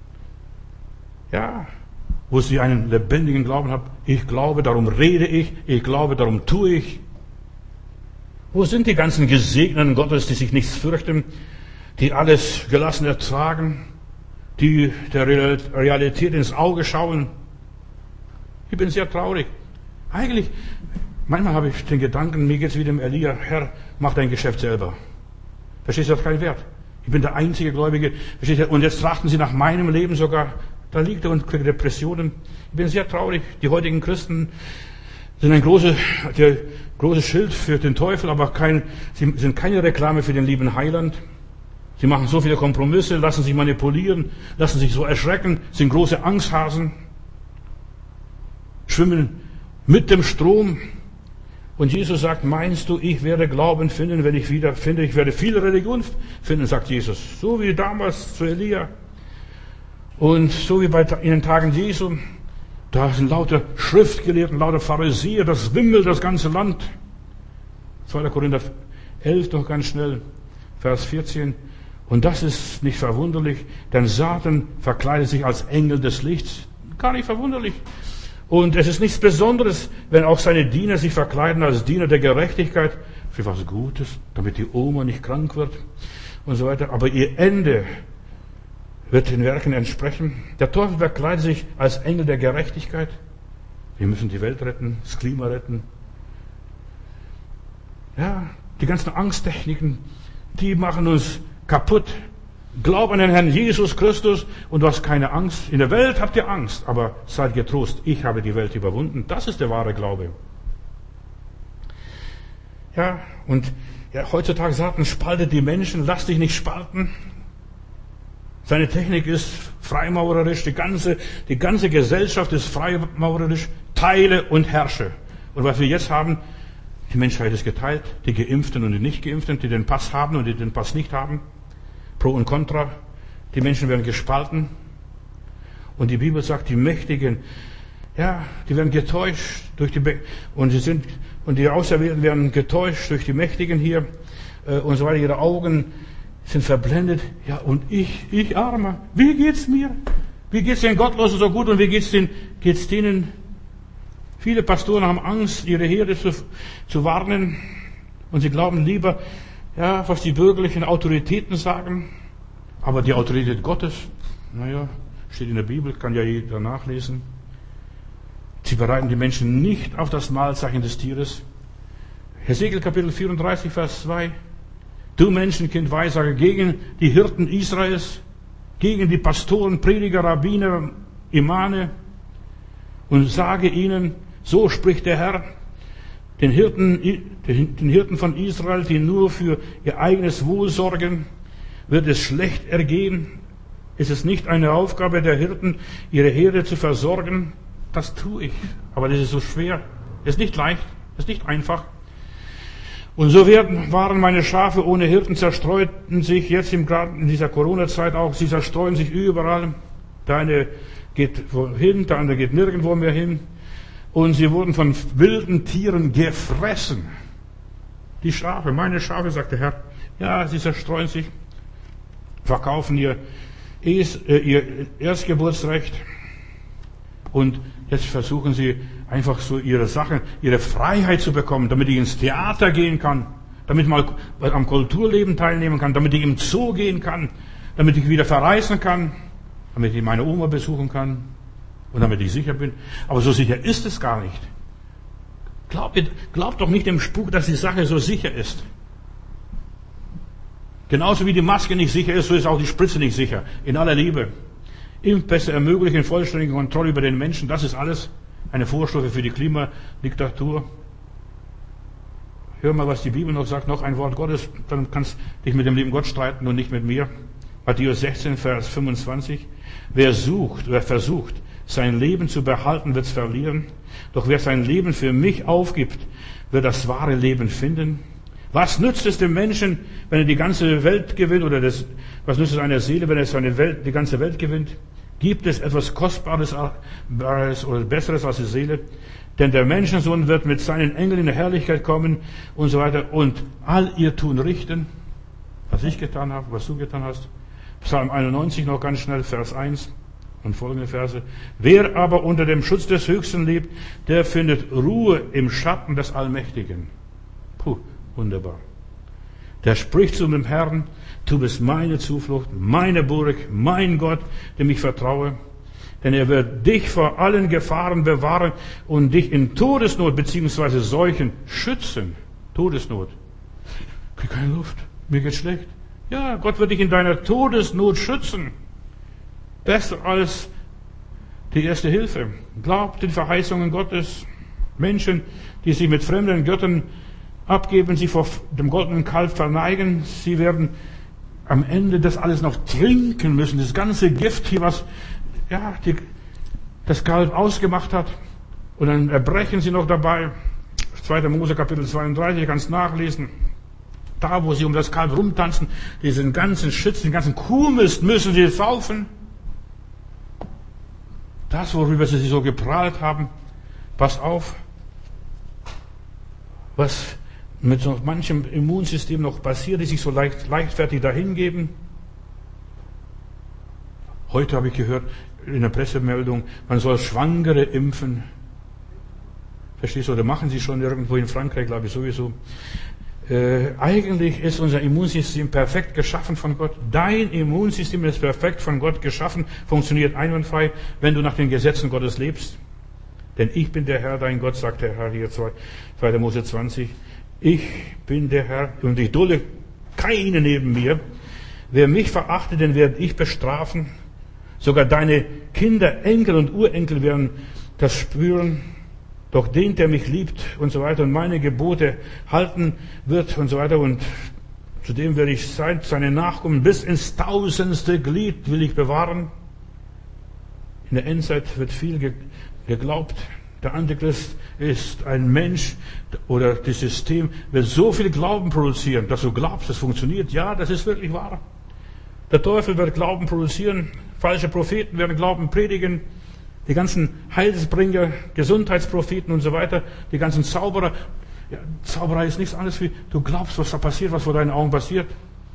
Ja, wo sie einen lebendigen Glauben haben. Ich glaube, darum rede ich. Ich glaube, darum tue ich. Wo sind die ganzen Gesegneten Gottes, die sich nichts fürchten, die alles gelassen ertragen, die der Realität ins Auge schauen? Ich bin sehr traurig. Eigentlich, manchmal habe ich den Gedanken, mir geht's wie dem Elia, Herr, mach dein Geschäft selber. Verstehst du, das hat keinen Wert. Ich bin der einzige Gläubige. Und jetzt trachten sie nach meinem Leben sogar. Da liegt er und kriegt Depressionen. Ich bin sehr traurig. Die heutigen Christen sind ein großes, der große Schild für den Teufel, aber kein, sie sind keine Reklame für den lieben Heiland. Sie machen so viele Kompromisse, lassen sich manipulieren, lassen sich so erschrecken, sind große Angsthasen, schwimmen mit dem Strom. Und Jesus sagt, meinst du, ich werde Glauben finden, wenn ich wieder finde? Ich werde viele Religion finden, sagt Jesus. So wie damals zu Elia. Und so wie bei, in den Tagen Jesu. Da sind lauter Schriftgelehrten, lauter Pharisäer, das wimmelt das ganze Land. zweiter Korinther elf, noch ganz schnell, Vers vierzehn. Und das ist nicht verwunderlich, denn Satan verkleidet sich als Engel des Lichts. Gar nicht verwunderlich. Und es ist nichts Besonderes, wenn auch seine Diener sich verkleiden als Diener der Gerechtigkeit für was Gutes, damit die Oma nicht krank wird und so weiter. Aber ihr Ende wird den Werken entsprechen. Der Teufel verkleidet sich als Engel der Gerechtigkeit. Wir müssen die Welt retten, das Klima retten. Ja, die ganzen Angsttechniken, die machen uns kaputt. Glaub an den Herrn Jesus Christus und du hast keine Angst. In der Welt habt ihr Angst, aber seid getrost. Ich habe die Welt überwunden. Das ist der wahre Glaube. Ja, und ja, heutzutage Satan spaltet die Menschen. Lass dich nicht spalten. Seine Technik ist freimaurerisch. Die ganze, die ganze Gesellschaft ist freimaurerisch. Teile und herrsche. Und was wir jetzt haben, die Menschheit ist geteilt. Die Geimpften und die Nicht-Geimpften, die den Pass haben und die den Pass nicht haben. Pro und Contra. Die Menschen werden gespalten. Und die Bibel sagt, die Mächtigen, ja, die werden getäuscht durch die, Be- und sie sind, und die Auserwählten werden getäuscht durch die Mächtigen hier, äh, und so weiter. Ihre Augen sind verblendet. Ja, und ich, ich Armer, wie geht's mir? Wie geht's den Gottlosen so gut und wie geht's den, geht's denen? Viele Pastoren haben Angst, ihre Herde zu, zu warnen. Und sie glauben lieber, ja, was die bürgerlichen Autoritäten sagen. Aber die Autorität Gottes, naja, steht in der Bibel, kann ja jeder nachlesen. Sie bereiten die Menschen nicht auf das Mahlzeichen des Tieres. Hesekiel Kapitel vierunddreißig, Vers zwei. Du Menschenkind, Weissage gegen die Hirten Israels, gegen die Pastoren, Prediger, Rabbiner, Imame und sage ihnen, so spricht der Herr, den Hirten, den Hirten von Israel, die nur für ihr eigenes Wohl sorgen, wird es schlecht ergehen. Ist es nicht eine Aufgabe der Hirten, ihre Herde zu versorgen? Das tue ich. Aber das ist so schwer. Das ist nicht leicht. Das ist nicht einfach. Und so werden, waren meine Schafe ohne Hirten, zerstreuten sich jetzt im, in dieser Corona-Zeit auch. Sie zerstreuen sich überall. Der eine geht wohin, der andere geht nirgendwo mehr hin. Und sie wurden von wilden Tieren gefressen. Die Schafe, meine Schafe, sagt der Herr. Ja, sie zerstreuen sich, verkaufen ihr, ihr Erstgeburtsrecht. Und jetzt versuchen sie einfach so ihre Sachen, ihre Freiheit zu bekommen, damit ich ins Theater gehen kann, damit ich mal am Kulturleben teilnehmen kann, damit ich im Zoo gehen kann, damit ich wieder verreisen kann, damit ich meine Oma besuchen kann und damit ich sicher bin. Aber so sicher ist es gar nicht. Glaubt, glaubt doch nicht dem Spuk, dass die Sache so sicher ist. Genauso wie die Maske nicht sicher ist, so ist auch die Spritze nicht sicher. In aller Liebe. Impfpässe ermöglichen vollständige Kontrolle über den Menschen. Das ist alles eine Vorstufe für die Klimadiktatur. Hör mal, was die Bibel noch sagt. Noch ein Wort Gottes. Dann kannst du dich mit dem lieben Gott streiten und nicht mit mir. Matthäus sechzehn, Vers fünfundzwanzig. Wer sucht, wer versucht, sein Leben zu behalten, wird es verlieren. Doch wer sein Leben für mich aufgibt, wird das wahre Leben finden. Was nützt es dem Menschen, wenn er die ganze Welt gewinnt? Oder das, was nützt es einer Seele, wenn er seine Welt, die ganze Welt gewinnt? Gibt es etwas Kostbares oder Besseres als die Seele? Denn der Menschensohn wird mit seinen Engeln in der Herrlichkeit kommen und so weiter und all ihr Tun richten. Was ich getan habe, was du getan hast. Psalm einundneunzig noch ganz schnell, Vers eins und folgende Verse. Wer aber unter dem Schutz des Höchsten lebt, der findet Ruhe im Schatten des Allmächtigen. Puh, wunderbar. Der spricht zu dem Herrn, du bist meine Zuflucht, meine Burg, mein Gott, dem ich vertraue. Denn er wird dich vor allen Gefahren bewahren und dich in Todesnot bzw. Seuchen schützen. Todesnot. Ich kriege keine Luft. Mir geht's schlecht. Ja, Gott wird dich in deiner Todesnot schützen. Besser als die erste Hilfe. Glaubt den Verheißungen Gottes. Menschen, die sich mit fremden Göttern abgeben, sie vor dem goldenen Kalb verneigen, sie werden am Ende das alles noch trinken müssen. Das ganze Gift hier, was ja, die, das Kalb ausgemacht hat. Und dann erbrechen sie noch dabei. zweiter Mose Kapitel zweiunddreißig, kannst nachlesen. Da, wo sie um das Kalb rumtanzen, diesen ganzen Schütz, den ganzen Kuhmist müssen sie saufen. Das, worüber sie sich so geprahlt haben, pass auf, was mit so manchem Immunsystem noch passiert, die sich so leicht, leichtfertig dahingeben. Heute habe ich gehört in der Pressemeldung, man soll Schwangere impfen. Verstehst du, oder machen sie schon irgendwo in Frankreich, glaube ich sowieso. Äh, eigentlich ist unser Immunsystem perfekt geschaffen von Gott. Dein Immunsystem ist perfekt von Gott geschaffen, funktioniert einwandfrei, wenn du nach den Gesetzen Gottes lebst. Denn ich bin der Herr, dein Gott, sagt der Herr hier, zweiter Mose zwanzig. Ich bin der Herr und ich dulde keine neben mir. Wer mich verachtet, den werde ich bestrafen. Sogar deine Kinder, Enkel und Urenkel werden das spüren. Doch den, der mich liebt und so weiter und meine Gebote halten wird und so weiter und zu dem werde ich sein, seine Nachkommen bis ins tausendste Glied will ich bewahren. In der Endzeit wird viel geglaubt. Der Antichrist ist ein Mensch oder das System wird so viel Glauben produzieren, dass du glaubst, es funktioniert. Ja, das ist wirklich wahr. Der Teufel wird Glauben produzieren. Falsche Propheten werden Glauben predigen. Die ganzen Heilsbringer, Gesundheitspropheten und so weiter, die ganzen Zauberer. Ja, Zauberei ist nichts anderes wie, du glaubst, was da passiert, was vor deinen Augen passiert.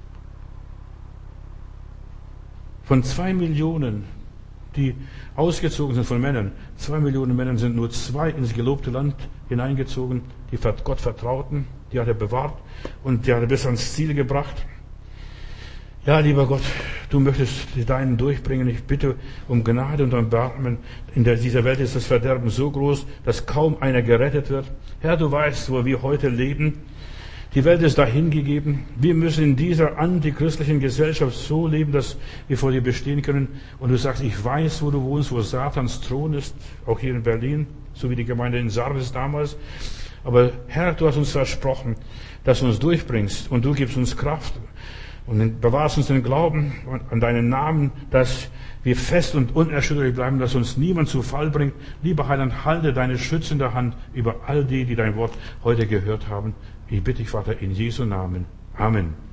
Von zwei Millionen, die ausgezogen sind von Männern, zwei Millionen Männern sind nur zwei ins gelobte Land hineingezogen, die Gott vertrauten, die hat er bewahrt und die hat er bis ans Ziel gebracht. Ja, lieber Gott, du möchtest die Deinen durchbringen. Ich bitte um Gnade und um Erbarmen. In dieser Welt ist das Verderben so groß, dass kaum einer gerettet wird. Herr, du weißt, wo wir heute leben. Die Welt ist dahingegeben. Wir müssen in dieser antichristlichen Gesellschaft so leben, dass wir vor dir bestehen können. Und du sagst, ich weiß, wo du wohnst, wo Satans Thron ist, auch hier in Berlin, so wie die Gemeinde in Sardes damals. Aber Herr, du hast uns versprochen, dass du uns durchbringst und du gibst uns Kraft. Und bewahrst uns den Glauben an deinen Namen, dass wir fest und unerschütterlich bleiben, dass uns niemand zu Fall bringt. Lieber Heiland, halte deine schützende Hand über all die, die dein Wort heute gehört haben. Ich bitte dich, Vater, in Jesu Namen. Amen.